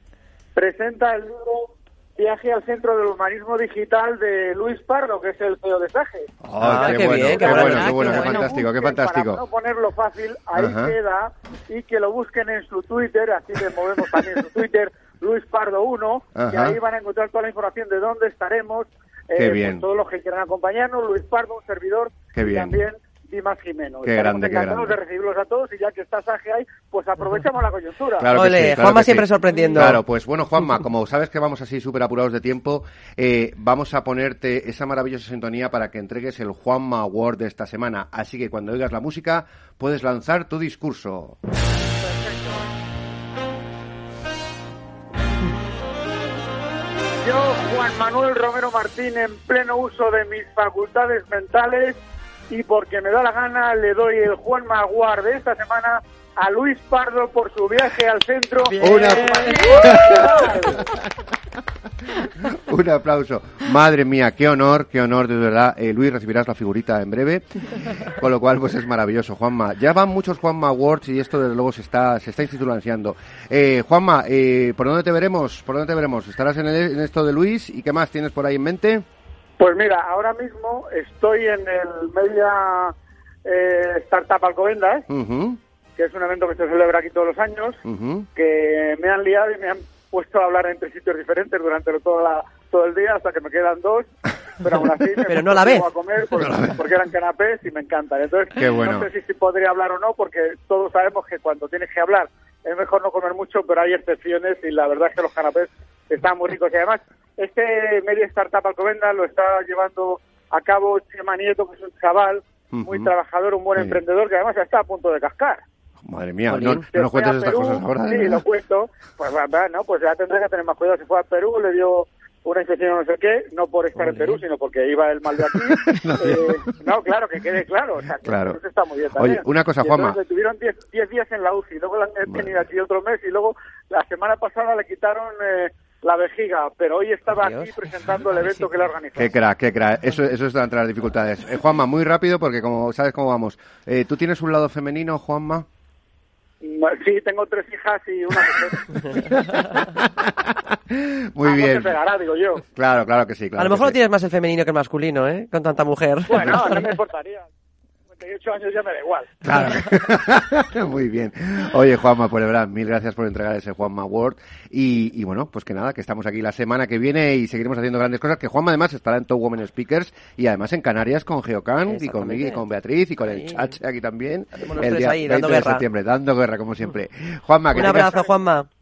[SPEAKER 10] presenta el libro Viaje al Centro del Humanismo Digital de Luis Pardo, que es el C E O de Sage.
[SPEAKER 2] Oh, ah, qué, qué bueno, bien, qué, qué bueno, bueno, qué bueno, qué bueno. fantástico, qué fantástico.
[SPEAKER 10] Para no ponerlo fácil, ahí Ajá. queda, y que lo busquen en su Twitter, así le movemos también en su Twitter, Luis Pardo uno, y ahí van a encontrar toda la información de dónde estaremos.
[SPEAKER 2] Qué
[SPEAKER 10] eh,
[SPEAKER 2] bien.
[SPEAKER 10] Pues todos los que quieran acompañarnos, Luis Pardo, un servidor,
[SPEAKER 2] Qué bien.
[SPEAKER 10] y también Dimas Jimeno.
[SPEAKER 2] Qué grande, qué grande.
[SPEAKER 10] de recibirlos a todos, y ya que está Sage ahí, pues aprovechamos la coyuntura.
[SPEAKER 2] Claro
[SPEAKER 3] Ole,
[SPEAKER 2] que sí, claro
[SPEAKER 3] Juanma
[SPEAKER 2] que
[SPEAKER 3] siempre
[SPEAKER 2] sí.
[SPEAKER 3] sorprendiendo.
[SPEAKER 2] Claro, pues bueno, Juanma, como sabes que vamos así súper apurados de tiempo, eh, vamos a ponerte esa maravillosa sintonía para que entregues el Juanma Award de esta semana. Así que cuando oigas la música, puedes lanzar tu discurso.
[SPEAKER 10] Yo, Juan Manuel Romero Martín, en pleno uso de mis facultades mentales y porque me da la gana, le doy el Juanma Award de esta semana a Luis Pardo por su viaje al centro.
[SPEAKER 2] Una... Un aplauso. Madre mía, qué honor, qué honor, de verdad. Eh, Luis, recibirás la figurita en breve, con lo cual pues es maravilloso, Juanma. Ya van muchos Juanma Awards y esto desde luego se está se está institucionalizando. Eh, Juanma, eh, ¿por dónde te veremos? ¿Por dónde te veremos? ¿Estarás en, el, en esto de Luis? ¿Y qué más tienes por ahí en mente?
[SPEAKER 10] Pues mira, ahora mismo estoy en el Media eh, Startup Alcobendas, uh-huh. que es un evento que se celebra aquí todos los años, uh-huh. que me han liado y me han puesto a hablar en tres sitios diferentes durante todo, la, todo el día hasta que me quedan dos, pero aún así me
[SPEAKER 3] pero no la ves.
[SPEAKER 10] a comer porque, no porque eran canapés y me encantan. Entonces,
[SPEAKER 2] Qué bueno.
[SPEAKER 10] no sé si, si podría hablar o no, porque todos sabemos que cuando tienes que hablar es mejor no comer mucho, pero hay excepciones y la verdad es que los canapés están muy ricos. Y además, este Media Startup Alcobendas lo está llevando a cabo Chema Nieto, que es un chaval uh-huh. muy trabajador, un buen sí. emprendedor, que además está a punto de cascar.
[SPEAKER 2] Madre mía, no, no nos cuentes estas
[SPEAKER 10] Perú,
[SPEAKER 2] cosas ahora.
[SPEAKER 10] Sí, ¿eh? Lo cuento. Pues no, pues ya tendré que tener más cuidado. Se fue a Perú, le dio una infección o no sé qué, no por estar Olé. en Perú, sino porque iba el mal de aquí. no, eh, no, claro, que quede claro. O sea, que
[SPEAKER 2] claro.
[SPEAKER 10] Eso está muy bien también.
[SPEAKER 2] Oye, una cosa,
[SPEAKER 10] y
[SPEAKER 2] Juanma.
[SPEAKER 10] Le tuvieron diez días en la U C I, luego la han tenido aquí otro mes y luego la semana pasada le quitaron... Eh, la vejiga, pero hoy estaba Dios. aquí presentando el evento sí. que le organizó.
[SPEAKER 2] Qué crack, qué crack. Eso, eso es entre las dificultades. Eh, Juanma, muy rápido, porque como sabes cómo vamos. Eh, ¿Tú tienes un lado femenino, Juanma?
[SPEAKER 10] Sí, tengo tres hijas y una mujer.
[SPEAKER 2] Muy
[SPEAKER 10] ah,
[SPEAKER 2] bien.
[SPEAKER 10] No se pegará, digo yo.
[SPEAKER 2] Claro, claro que sí. Claro
[SPEAKER 3] a lo mejor
[SPEAKER 2] sí.
[SPEAKER 3] tienes más el femenino que el masculino, ¿eh? Con tanta mujer.
[SPEAKER 10] Bueno, no me importaría. cincuenta y ocho años ya me da igual.
[SPEAKER 2] Claro. Muy bien. Oye, Juanma, por verdad, mil gracias por entregar ese Juanma Award. Y, y bueno, pues que nada, que estamos aquí la semana que viene y seguiremos haciendo grandes cosas. Que Juanma además estará en Top Women Speakers y además en Canarias con Geocan y con Miguel y con Beatriz y con el Chache aquí también. El día
[SPEAKER 3] ahí,
[SPEAKER 2] veinte de septiembre, dando guerra como siempre. Juanma, que
[SPEAKER 3] un abrazo,
[SPEAKER 2] tengas...
[SPEAKER 3] Juanma.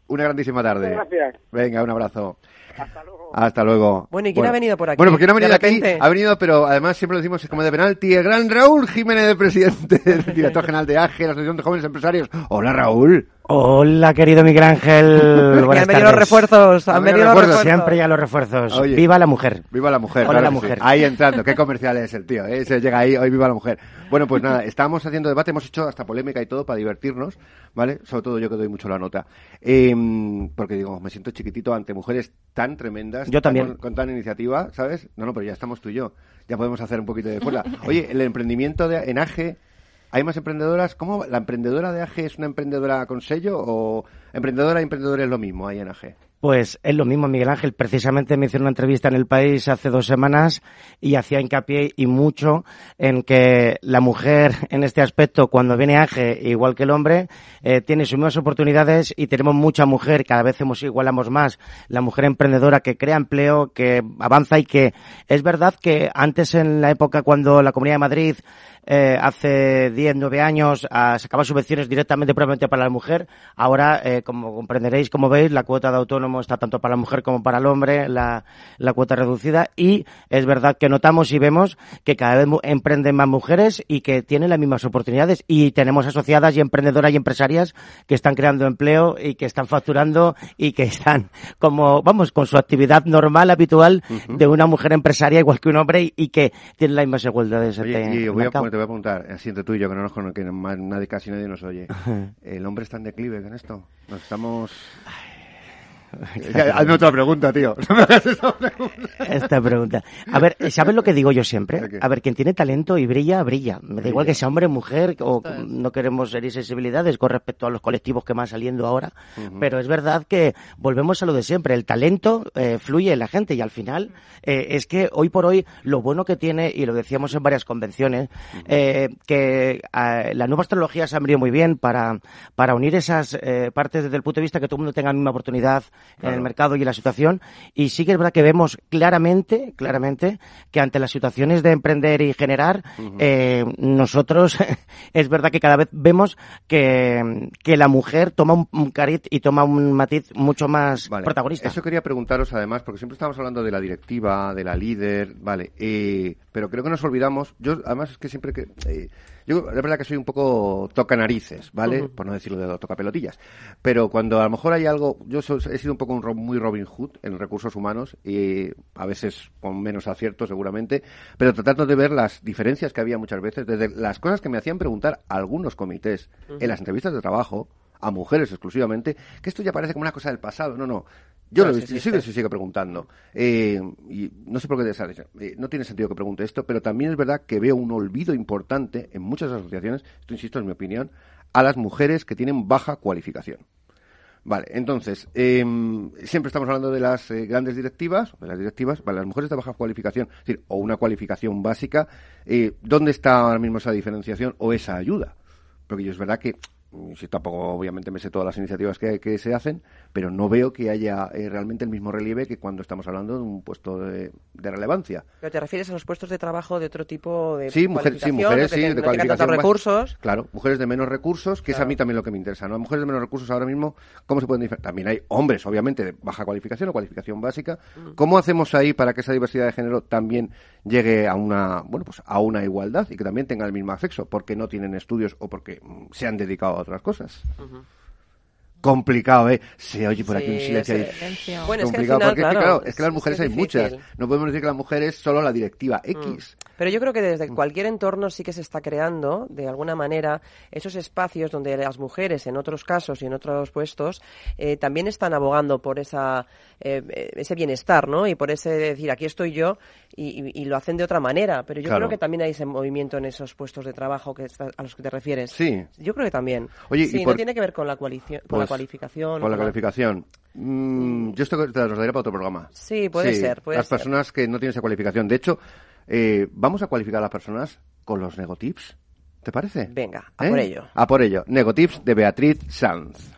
[SPEAKER 2] Una grandísima tarde.
[SPEAKER 10] Gracias.
[SPEAKER 2] Venga, un abrazo.
[SPEAKER 10] Hasta luego.
[SPEAKER 2] Hasta luego.
[SPEAKER 3] Bueno, ¿y quién
[SPEAKER 2] bueno.
[SPEAKER 3] ha venido por aquí?
[SPEAKER 2] Bueno, porque no ha venido aquí,
[SPEAKER 3] repente?
[SPEAKER 2] ha venido, pero además siempre lo decimos como de penalti, el gran Raúl Jiménez, presidente, del director general de A G E, la Asociación de Jóvenes Empresarios. Hola, Raúl.
[SPEAKER 11] Hola, querido Miguel Ángel. Buenas
[SPEAKER 3] han venido los refuerzos, han venido los refuerzos.
[SPEAKER 11] Siempre ya los refuerzos.
[SPEAKER 2] Oye,
[SPEAKER 11] viva la mujer.
[SPEAKER 2] Viva la mujer.
[SPEAKER 11] Hola,
[SPEAKER 2] claro
[SPEAKER 11] la
[SPEAKER 2] sí.
[SPEAKER 11] mujer.
[SPEAKER 2] Ahí entrando, qué comercial es el tío, ¿eh? Se llega ahí, hoy viva la mujer. Bueno, pues nada, estábamos haciendo debate, hemos hecho hasta polémica y todo para divertirnos, ¿vale? Sobre todo yo que doy mucho la nota. Eh, porque digo, me siento chiquitito ante mujeres tan tremendas.
[SPEAKER 11] Yo también.
[SPEAKER 2] Con, con tan iniciativa, ¿sabes? No, no, pero ya estamos tú y yo. Ya podemos hacer un poquito de fuerza. Oye, el emprendimiento de, en A G E, ¿hay más emprendedoras? ¿Cómo? ¿La emprendedora de A G E es una emprendedora con sello o emprendedora y emprendedor es lo mismo ahí en A G E?
[SPEAKER 11] Pues es lo mismo, Miguel Ángel. Precisamente me hicieron una entrevista en El País hace dos semanas y hacía hincapié y mucho en que la mujer en este aspecto, cuando viene a A G E, igual que el hombre, eh, tiene sus mismas oportunidades y tenemos mucha mujer, cada vez hemos igualamos más, la mujer emprendedora que crea empleo, que avanza y que es verdad que antes en la época cuando la Comunidad de Madrid Eh, hace diez, nueve años uh, sacaba subvenciones directamente probablemente para la mujer. Ahora, eh, como comprenderéis, como veis, la cuota de autónomo está tanto para la mujer como para el hombre, la, la cuota reducida. Y es verdad que notamos y vemos que cada vez emprenden más mujeres y que tienen las mismas oportunidades. Y tenemos asociadas y emprendedoras y empresarias que están creando empleo y que están facturando y que están como, vamos, con su actividad normal, habitual uh-huh. de una mujer empresaria igual que un hombre y, y que tienen las mismas igualdades.
[SPEAKER 2] Oye, y voy a poner, te voy a preguntar, así entre tú y yo, que no nos conocemos, que nadie, casi nadie nos oye. ¿El hombre está en declive con esto? Nos estamos... Hazme otra pregunta, tío. No me hagas esta pregunta.
[SPEAKER 11] Esta pregunta. A ver, ¿sabes lo que digo yo siempre? A ver, quien tiene talento y brilla, brilla. Me da igual que sea hombre o mujer, o no queremos herir sensibilidades con respecto a los colectivos que van saliendo ahora, uh-huh. pero es verdad que volvemos a lo de siempre. El talento eh, fluye en la gente y al final eh, es que hoy por hoy lo bueno que tiene, y lo decíamos en varias convenciones, uh-huh. eh, que eh, las nuevas tecnologías han venido muy bien para, para unir esas eh, partes desde el punto de vista que todo el mundo tenga la misma oportunidad Claro. en el mercado y en la situación, y sí que es verdad que vemos claramente, claramente, que ante las situaciones de emprender y generar, uh-huh. eh, nosotros, es verdad que cada vez vemos que, que la mujer toma un, un cariz y toma un matiz mucho más
[SPEAKER 2] vale.
[SPEAKER 11] protagonista.
[SPEAKER 2] Eso quería preguntaros además, porque siempre estamos hablando de la directiva, de la líder, vale, eh, pero creo que nos olvidamos, yo además es que siempre que... Eh, Yo, la verdad que soy un poco tocanarices, ¿vale? Uh-huh. Por no decirlo de tocapelotillas. Pero cuando a lo mejor hay algo... Yo so, he sido un poco un, muy Robin Hood en recursos humanos y a veces con menos acierto seguramente, pero tratando de ver las diferencias que había muchas veces, desde las cosas que me hacían preguntar algunos comités uh-huh. en las entrevistas de trabajo, a mujeres exclusivamente, que esto ya parece como una cosa del pasado. No, no. Yo no, lo, sí, sí, sigo, sí. sigo preguntando. Eh, y no sé por qué te eh, no tiene sentido que pregunte esto, pero también es verdad que veo un olvido importante en muchas asociaciones, esto insisto, es mi opinión, a las mujeres que tienen baja cualificación. Vale, entonces, eh, siempre estamos hablando de las eh, grandes directivas, de las directivas, vale, las mujeres de baja cualificación, es decir, o una cualificación básica, eh, ¿dónde está ahora mismo esa diferenciación o esa ayuda? Porque yo es verdad que sí, tampoco obviamente me sé todas las iniciativas que, que se hacen, pero no veo que haya eh, realmente el mismo relieve que cuando estamos hablando de un puesto de, de relevancia.
[SPEAKER 3] ¿Pero te refieres a los puestos de trabajo de otro tipo de
[SPEAKER 2] sí, mujer, sí, mujeres, sí,
[SPEAKER 3] de
[SPEAKER 2] no cualificación.
[SPEAKER 3] recursos?
[SPEAKER 2] Claro, mujeres de menos recursos, que claro. es a mí también lo que me interesa, ¿no? Mujeres de menos recursos ahora mismo, ¿cómo se pueden diferenciar? También hay hombres, obviamente, de baja cualificación o cualificación básica. Mm. ¿Cómo hacemos ahí para que esa diversidad de género también llegue a una, bueno, pues a una igualdad y que también tenga el mismo acceso? Porque no tienen estudios o porque se han dedicado a otras cosas. Uh-huh. Complicado, ¿eh? Se oye por sí, aquí un silencio ahí.
[SPEAKER 3] Bueno,
[SPEAKER 2] complicado,
[SPEAKER 3] es que al final,
[SPEAKER 2] porque
[SPEAKER 3] claro,
[SPEAKER 2] claro, es que las mujeres
[SPEAKER 3] es
[SPEAKER 2] hay
[SPEAKER 3] difícil.
[SPEAKER 2] muchas. No podemos decir que la mujer es solo la directiva X.
[SPEAKER 3] Mm. Pero yo creo que desde cualquier entorno sí que se está creando, de alguna manera, esos espacios donde las mujeres, en otros casos y en otros puestos, eh, también están abogando por esa eh, ese bienestar, ¿no? Y por ese decir, aquí estoy yo, y, y, y lo hacen de otra manera. Pero yo
[SPEAKER 2] claro.
[SPEAKER 3] creo que también hay ese movimiento en esos puestos de trabajo que está, a los que te refieres.
[SPEAKER 2] Sí.
[SPEAKER 3] Yo creo que también.
[SPEAKER 2] Oye,
[SPEAKER 3] sí,
[SPEAKER 2] y por...
[SPEAKER 3] no tiene que ver con la, coalición, con pues, la cualificación.
[SPEAKER 2] Con la cualificación. Mm, yo esto te lo daría para otro programa.
[SPEAKER 3] Sí, puede
[SPEAKER 2] sí,
[SPEAKER 3] ser. Puede
[SPEAKER 2] las
[SPEAKER 3] ser.
[SPEAKER 2] personas que no tienen esa cualificación. De hecho, eh, vamos a cualificar a las personas con los negotips. ¿Te parece?
[SPEAKER 3] Venga, a
[SPEAKER 2] ¿Eh?
[SPEAKER 3] por ello.
[SPEAKER 2] A por ello. Negotips de Beatriz Sanz.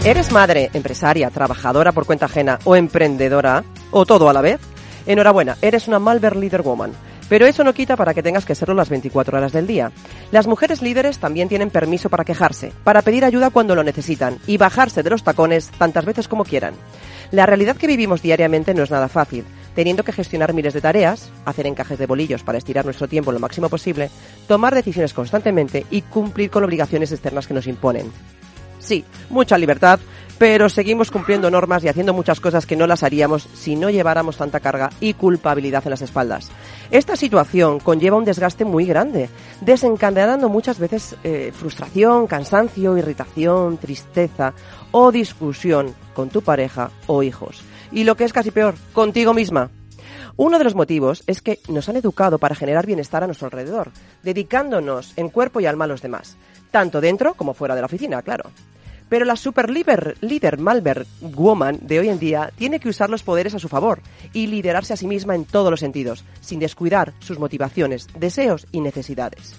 [SPEAKER 3] ¿Eres madre, empresaria, trabajadora por cuenta ajena o emprendedora? ¿O todo a la vez? Enhorabuena, eres una Malbert Leader Woman. Pero eso no quita para que tengas que serlo las veinticuatro horas del día. Las mujeres líderes también tienen permiso para quejarse, para pedir ayuda cuando lo necesitan y bajarse de los tacones tantas veces como quieran. La realidad que vivimos diariamente no es nada fácil, teniendo que gestionar miles de tareas, hacer encajes de bolillos para estirar nuestro tiempo lo máximo posible, tomar decisiones constantemente y cumplir con obligaciones externas que nos imponen. Sí, mucha libertad, pero seguimos cumpliendo normas y haciendo muchas cosas que no las haríamos si no lleváramos tanta carga y culpabilidad en las espaldas. Esta situación conlleva un desgaste muy grande, desencadenando muchas veces eh, frustración, cansancio, irritación, tristeza o discusión con tu pareja o hijos. Y lo que es casi peor, contigo misma. Uno de los motivos es que nos han educado para generar bienestar a nuestro alrededor, dedicándonos en cuerpo y alma a los demás, tanto dentro como fuera de la oficina, claro. Pero la super líder, líder Malbert Woman de hoy en día tiene que usar los poderes a su favor y liderarse a sí misma en todos los sentidos, sin descuidar sus motivaciones, deseos y necesidades.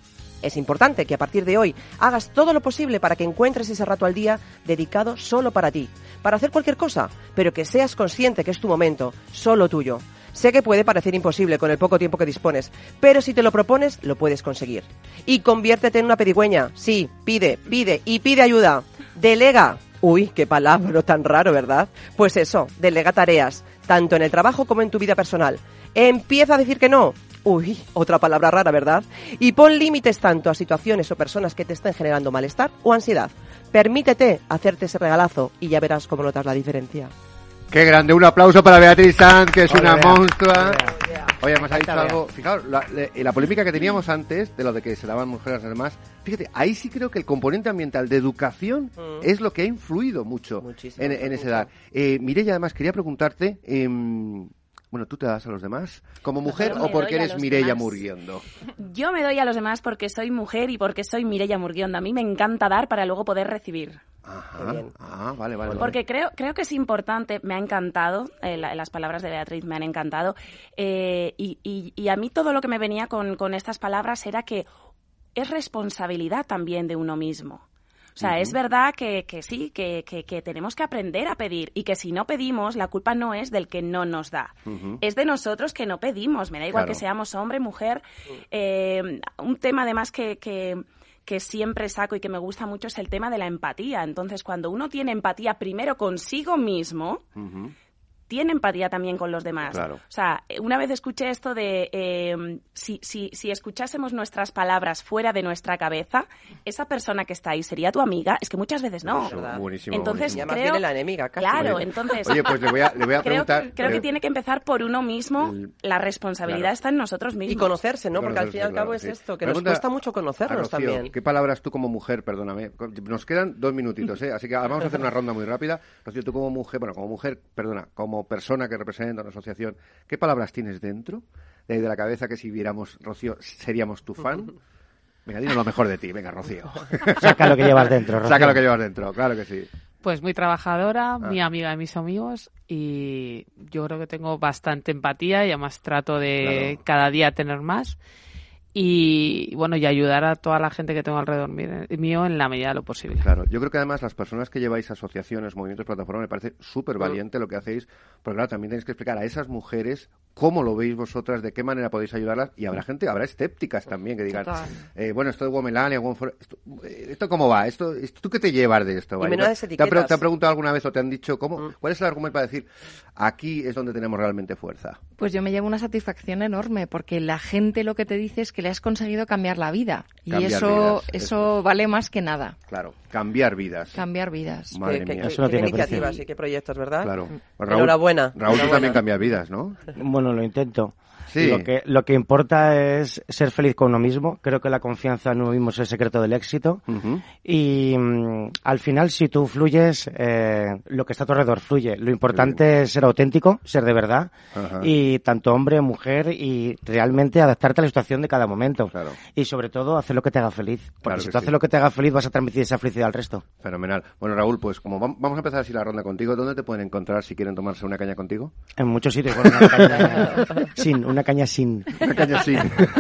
[SPEAKER 3] Es importante que a partir de hoy hagas todo lo posible para que encuentres ese rato al día dedicado solo para ti, para hacer cualquier cosa, pero que seas consciente que es tu momento, solo tuyo. Sé que puede parecer imposible con el poco tiempo que dispones, pero si te lo propones, lo puedes conseguir. Y conviértete en una pedigüeña. Sí, pide, pide y pide ayuda. Delega. Uy, qué palabra tan raro, ¿verdad? Pues eso, delega tareas, tanto en el trabajo como en tu vida personal. Empieza a decir que no. Uy, otra palabra rara, ¿verdad? Y pon límites tanto a situaciones o personas que te estén generando malestar o ansiedad. Permítete hacerte ese regalazo y ya verás cómo notas la diferencia.
[SPEAKER 2] ¡Qué grande! Un aplauso para Beatriz Sanz, que es Oye, una vea. monstrua. Oye, además ha dicho algo... Fijaos, la, la, la polémica que teníamos antes, de lo de que se daban mujeres a las demás, fíjate, ahí sí creo que el componente ambiental de educación mm. es lo que ha influido mucho en, en esa edad. Eh, Mireia, además, quería preguntarte... Eh, Bueno, ¿tú te das a los demás como mujer o porque eres Mireia Murguiondo?
[SPEAKER 4] Yo me doy a los demás porque soy mujer y porque soy Mireia Murguiondo. A mí me encanta dar para luego poder recibir.
[SPEAKER 2] Ajá. Ah, vale, vale.
[SPEAKER 4] Porque
[SPEAKER 2] vale.
[SPEAKER 4] creo creo que es importante, me ha encantado, eh, la, las palabras de Beatriz me han encantado, eh, y, y, y a mí todo lo que me venía con, con estas palabras era que es responsabilidad también de uno mismo. O sea, uh-huh. es verdad que, que sí, que, que, que tenemos que aprender a pedir y que si no pedimos, la culpa no es del que no nos da. Uh-huh. Es de nosotros que no pedimos. Me da igual claro. que seamos hombre, mujer. Eh, un tema además que, que, que siempre saco y que me gusta mucho es el tema de la empatía. Entonces, cuando uno tiene empatía primero consigo mismo... Uh-huh. tiene empatía también con los demás.
[SPEAKER 2] Claro.
[SPEAKER 4] O sea, una vez escuché esto de eh, si, si, si escuchásemos nuestras palabras fuera de nuestra cabeza, esa persona que está ahí sería tu amiga. Es que muchas veces no.
[SPEAKER 2] Eso, buenísimo,
[SPEAKER 4] entonces
[SPEAKER 2] buenísimo.
[SPEAKER 4] creo...
[SPEAKER 3] Viene la enemiga, casi.
[SPEAKER 4] Claro,
[SPEAKER 2] Oye,
[SPEAKER 4] entonces...
[SPEAKER 2] Oye, pues le voy a, le voy a preguntar...
[SPEAKER 4] Creo, creo que tiene que empezar por uno mismo. El... La responsabilidad claro. está en nosotros mismos.
[SPEAKER 3] Y conocerse, ¿no? Porque
[SPEAKER 2] conocerse,
[SPEAKER 3] al fin y al cabo
[SPEAKER 2] claro,
[SPEAKER 3] es
[SPEAKER 2] sí.
[SPEAKER 3] esto, que
[SPEAKER 2] Pregunta
[SPEAKER 3] nos cuesta mucho conocernos
[SPEAKER 2] Rocío,
[SPEAKER 3] también.
[SPEAKER 2] ¿Qué palabras tú como mujer, perdóname, nos quedan dos minutitos, ¿eh? Así que vamos a hacer una ronda muy rápida. Rocío, tú como mujer, bueno, como mujer, perdona, como persona que representa una asociación, ¿qué palabras tienes dentro de, de la cabeza que si viéramos, Rocío, seríamos tu fan? Venga, dinos lo mejor de ti, venga, Rocío.
[SPEAKER 11] Saca lo que llevas dentro, Rocío.
[SPEAKER 2] Saca lo que llevas dentro, claro que sí.
[SPEAKER 6] Pues muy trabajadora,
[SPEAKER 2] ah.
[SPEAKER 6] muy amiga de mis amigos y yo creo que tengo bastante empatía y además trato de claro. cada día tener más. Y bueno, y ayudar a toda la gente que tengo alrededor mío en la medida de lo posible.
[SPEAKER 2] Claro, yo creo que además las personas que lleváis asociaciones, movimientos, plataformas, me parece súper valiente lo que hacéis, porque claro, también tenéis que explicar a esas mujeres cómo lo veis vosotras, de qué manera podéis ayudarlas, y habrá gente, habrá escépticas también que digan, eh, bueno, esto de Womelania, esto, esto cómo va, esto, esto, ¿tú qué te llevas de esto? ¿Vale?
[SPEAKER 3] ¿Te,
[SPEAKER 2] ¿Te, ha, ¿Te han preguntado alguna vez o te han dicho cómo, mm. cuál es el argumento para decir, aquí es donde tenemos realmente fuerza?
[SPEAKER 5] Pues yo me llevo una satisfacción enorme, porque la gente lo que te dice es que le has conseguido cambiar la vida.
[SPEAKER 2] Cambiar
[SPEAKER 5] y eso,
[SPEAKER 2] vidas,
[SPEAKER 5] eso
[SPEAKER 2] eso
[SPEAKER 5] vale más que nada.
[SPEAKER 2] Claro, cambiar vidas.
[SPEAKER 5] Cambiar vidas.
[SPEAKER 2] Madre
[SPEAKER 3] ¿Qué,
[SPEAKER 2] mía.
[SPEAKER 3] qué,
[SPEAKER 2] eso
[SPEAKER 3] no qué tiene iniciativas y qué proyectos, ¿verdad?
[SPEAKER 2] Claro.
[SPEAKER 3] Pues Raúl, Enhorabuena.
[SPEAKER 2] Raúl, Enhorabuena. Tú también cambias vidas, ¿no?
[SPEAKER 11] Bueno, lo intento.
[SPEAKER 2] Sí.
[SPEAKER 11] Lo que, lo que importa es ser feliz con uno mismo. Creo que la confianza en uno mismo es el secreto del éxito. Uh-huh. Y mm, al final, si tú fluyes, eh, lo que está a tu alrededor fluye. Lo importante sí. es ser auténtico, ser de verdad. Uh-huh. Y tanto hombre, mujer, y realmente adaptarte a la situación de cada momento.
[SPEAKER 2] Claro.
[SPEAKER 11] Y sobre todo, hacer lo que te haga feliz. Porque
[SPEAKER 2] claro
[SPEAKER 11] si tú
[SPEAKER 2] sí.
[SPEAKER 11] haces lo que te haga feliz, vas a transmitir esa felicidad al resto.
[SPEAKER 2] Fenomenal. Bueno, Raúl, pues como vamos a empezar así la ronda contigo, ¿dónde te pueden encontrar si quieren tomarse una caña contigo?
[SPEAKER 11] En muchos sitios. Bueno, una caña, sin una caña sin.
[SPEAKER 2] Una caña sin.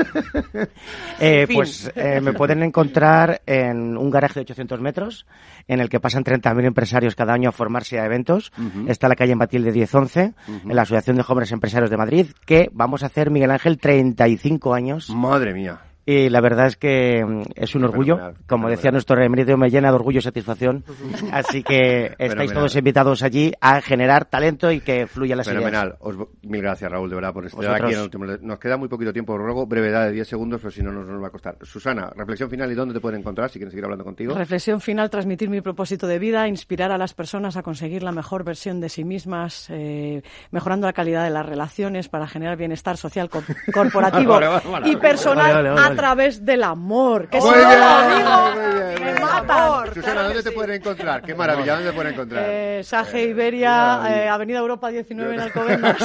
[SPEAKER 11] eh, pues eh, me pueden encontrar en un garaje de ochocientos metros, en el que pasan treinta mil empresarios cada año a formarse a eventos. Uh-huh. Está la calle Matilde diez once, uh-huh. en la Asociación de Jóvenes Empresarios de Madrid, que vamos a hacer, Miguel Ángel, treinta y cinco años.
[SPEAKER 2] Madre mía.
[SPEAKER 11] Y la verdad es que es un orgullo, fenomenal, como fenomenal. Decía nuestro Emérito, me llena de orgullo y satisfacción. Así que estáis fenomenal. Todos invitados allí a generar talento y que fluyan las
[SPEAKER 2] fenomenal.
[SPEAKER 11] ideas.
[SPEAKER 2] Fenomenal. Mil gracias, Raúl, de verdad, por estar aquí en el último. Nos queda muy poquito tiempo, ruego brevedad de diez segundos, pero si no, nos, nos va a costar. Susana, reflexión final y dónde te pueden encontrar, si quieren seguir hablando contigo.
[SPEAKER 7] Reflexión final, transmitir mi propósito de vida, inspirar a las personas a conseguir la mejor versión de sí mismas, eh, mejorando la calidad de las relaciones para generar bienestar social, co- corporativo vale, vale, vale, y personal vale, vale, vale, vale. a través de la amor, que si no lo digo, me matan.
[SPEAKER 2] Susana, ¿dónde te pueden encontrar? Qué maravilla, ¿dónde te pueden encontrar?
[SPEAKER 7] Eh, Saje Iberia, eh, Avenida Europa diecinueve en Alcobendas.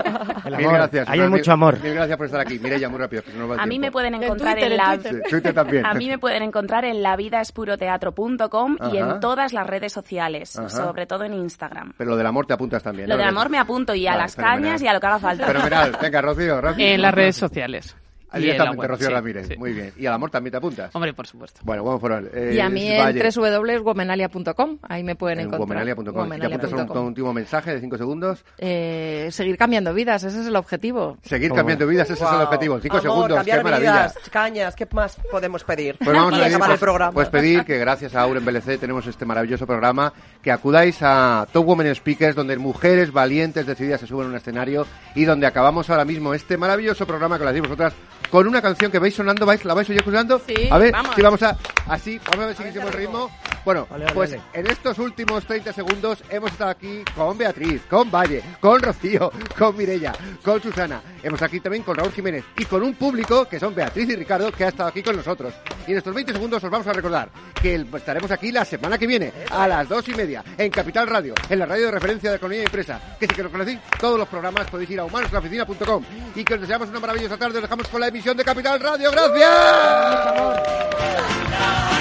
[SPEAKER 2] Mil gracias.
[SPEAKER 11] Hay mucho amor.
[SPEAKER 2] Mil gracias por estar aquí. Mireia, muy rápido, que se nos va el
[SPEAKER 4] A
[SPEAKER 2] tiempo.
[SPEAKER 4] mí me pueden encontrar
[SPEAKER 7] en, Twitter,
[SPEAKER 4] en la...
[SPEAKER 7] en Twitter.
[SPEAKER 2] Sí, Twitter también.
[SPEAKER 4] A mí me pueden encontrar en lavidaespuroteatro punto com y en todas las redes sociales, Ajá. sobre todo en Instagram.
[SPEAKER 2] Pero lo del amor te apuntas también, ¿no?
[SPEAKER 4] Lo del amor me apunto y a vale, las fenomenal. Cañas y a lo que haga falta.
[SPEAKER 2] Fenomenal. Venga, Rocío, Rocío.
[SPEAKER 6] En las redes sociales.
[SPEAKER 2] Directamente, Rocío sí, Ramírez. Sí. Muy bien. ¿Y al amor también te apuntas?
[SPEAKER 6] Hombre, por supuesto.
[SPEAKER 2] Bueno, vamos por él. Eh,
[SPEAKER 5] y a mí en doble u doble u doble u punto womenalia punto com. Ahí me pueden en encontrar.
[SPEAKER 2] womenalia punto com. ¿Te apuntas un, un último mensaje de cinco segundos?
[SPEAKER 5] Eh, seguir cambiando vidas, ese es el objetivo.
[SPEAKER 2] Seguir oh. cambiando vidas, ese wow. es el objetivo. Cinco amor, segundos, qué maravilla.
[SPEAKER 3] Vidas, cañas, ¿qué más podemos pedir?
[SPEAKER 2] Pues vamos a pedir, pues, el programa. Pues pedir que gracias a Auren B L C tenemos este maravilloso programa, que acudáis a Top Women Speakers, donde mujeres valientes, decididas se suben a un escenario y donde acabamos ahora mismo este maravilloso programa que lo hacéis vosotras con una canción que vais sonando, vais, la vais oye escuchando.
[SPEAKER 5] Sí,
[SPEAKER 2] a ver,
[SPEAKER 5] vamos.
[SPEAKER 2] si vamos a, así, vamos a ver si seguimos el ritmo. Bueno,
[SPEAKER 11] vale, vale,
[SPEAKER 2] pues
[SPEAKER 11] vale.
[SPEAKER 2] en estos últimos treinta segundos hemos estado aquí con Beatriz, con Valle, con Rocío, con Mireia, con Susana. Hemos aquí también con Raúl Jiménez y con un público que son Beatriz y Ricardo, que ha estado aquí con nosotros. Y en estos veinte segundos os vamos a recordar que el, estaremos aquí la semana que viene a las dos y media en Capital Radio, en la radio de referencia de economía y empresa. Que si que lo conocéis todos los programas podéis ir a humanos la oficina punto com y que os deseamos una maravillosa tarde. Os dejamos con la emisión de Capital Radio. ¡Gracias!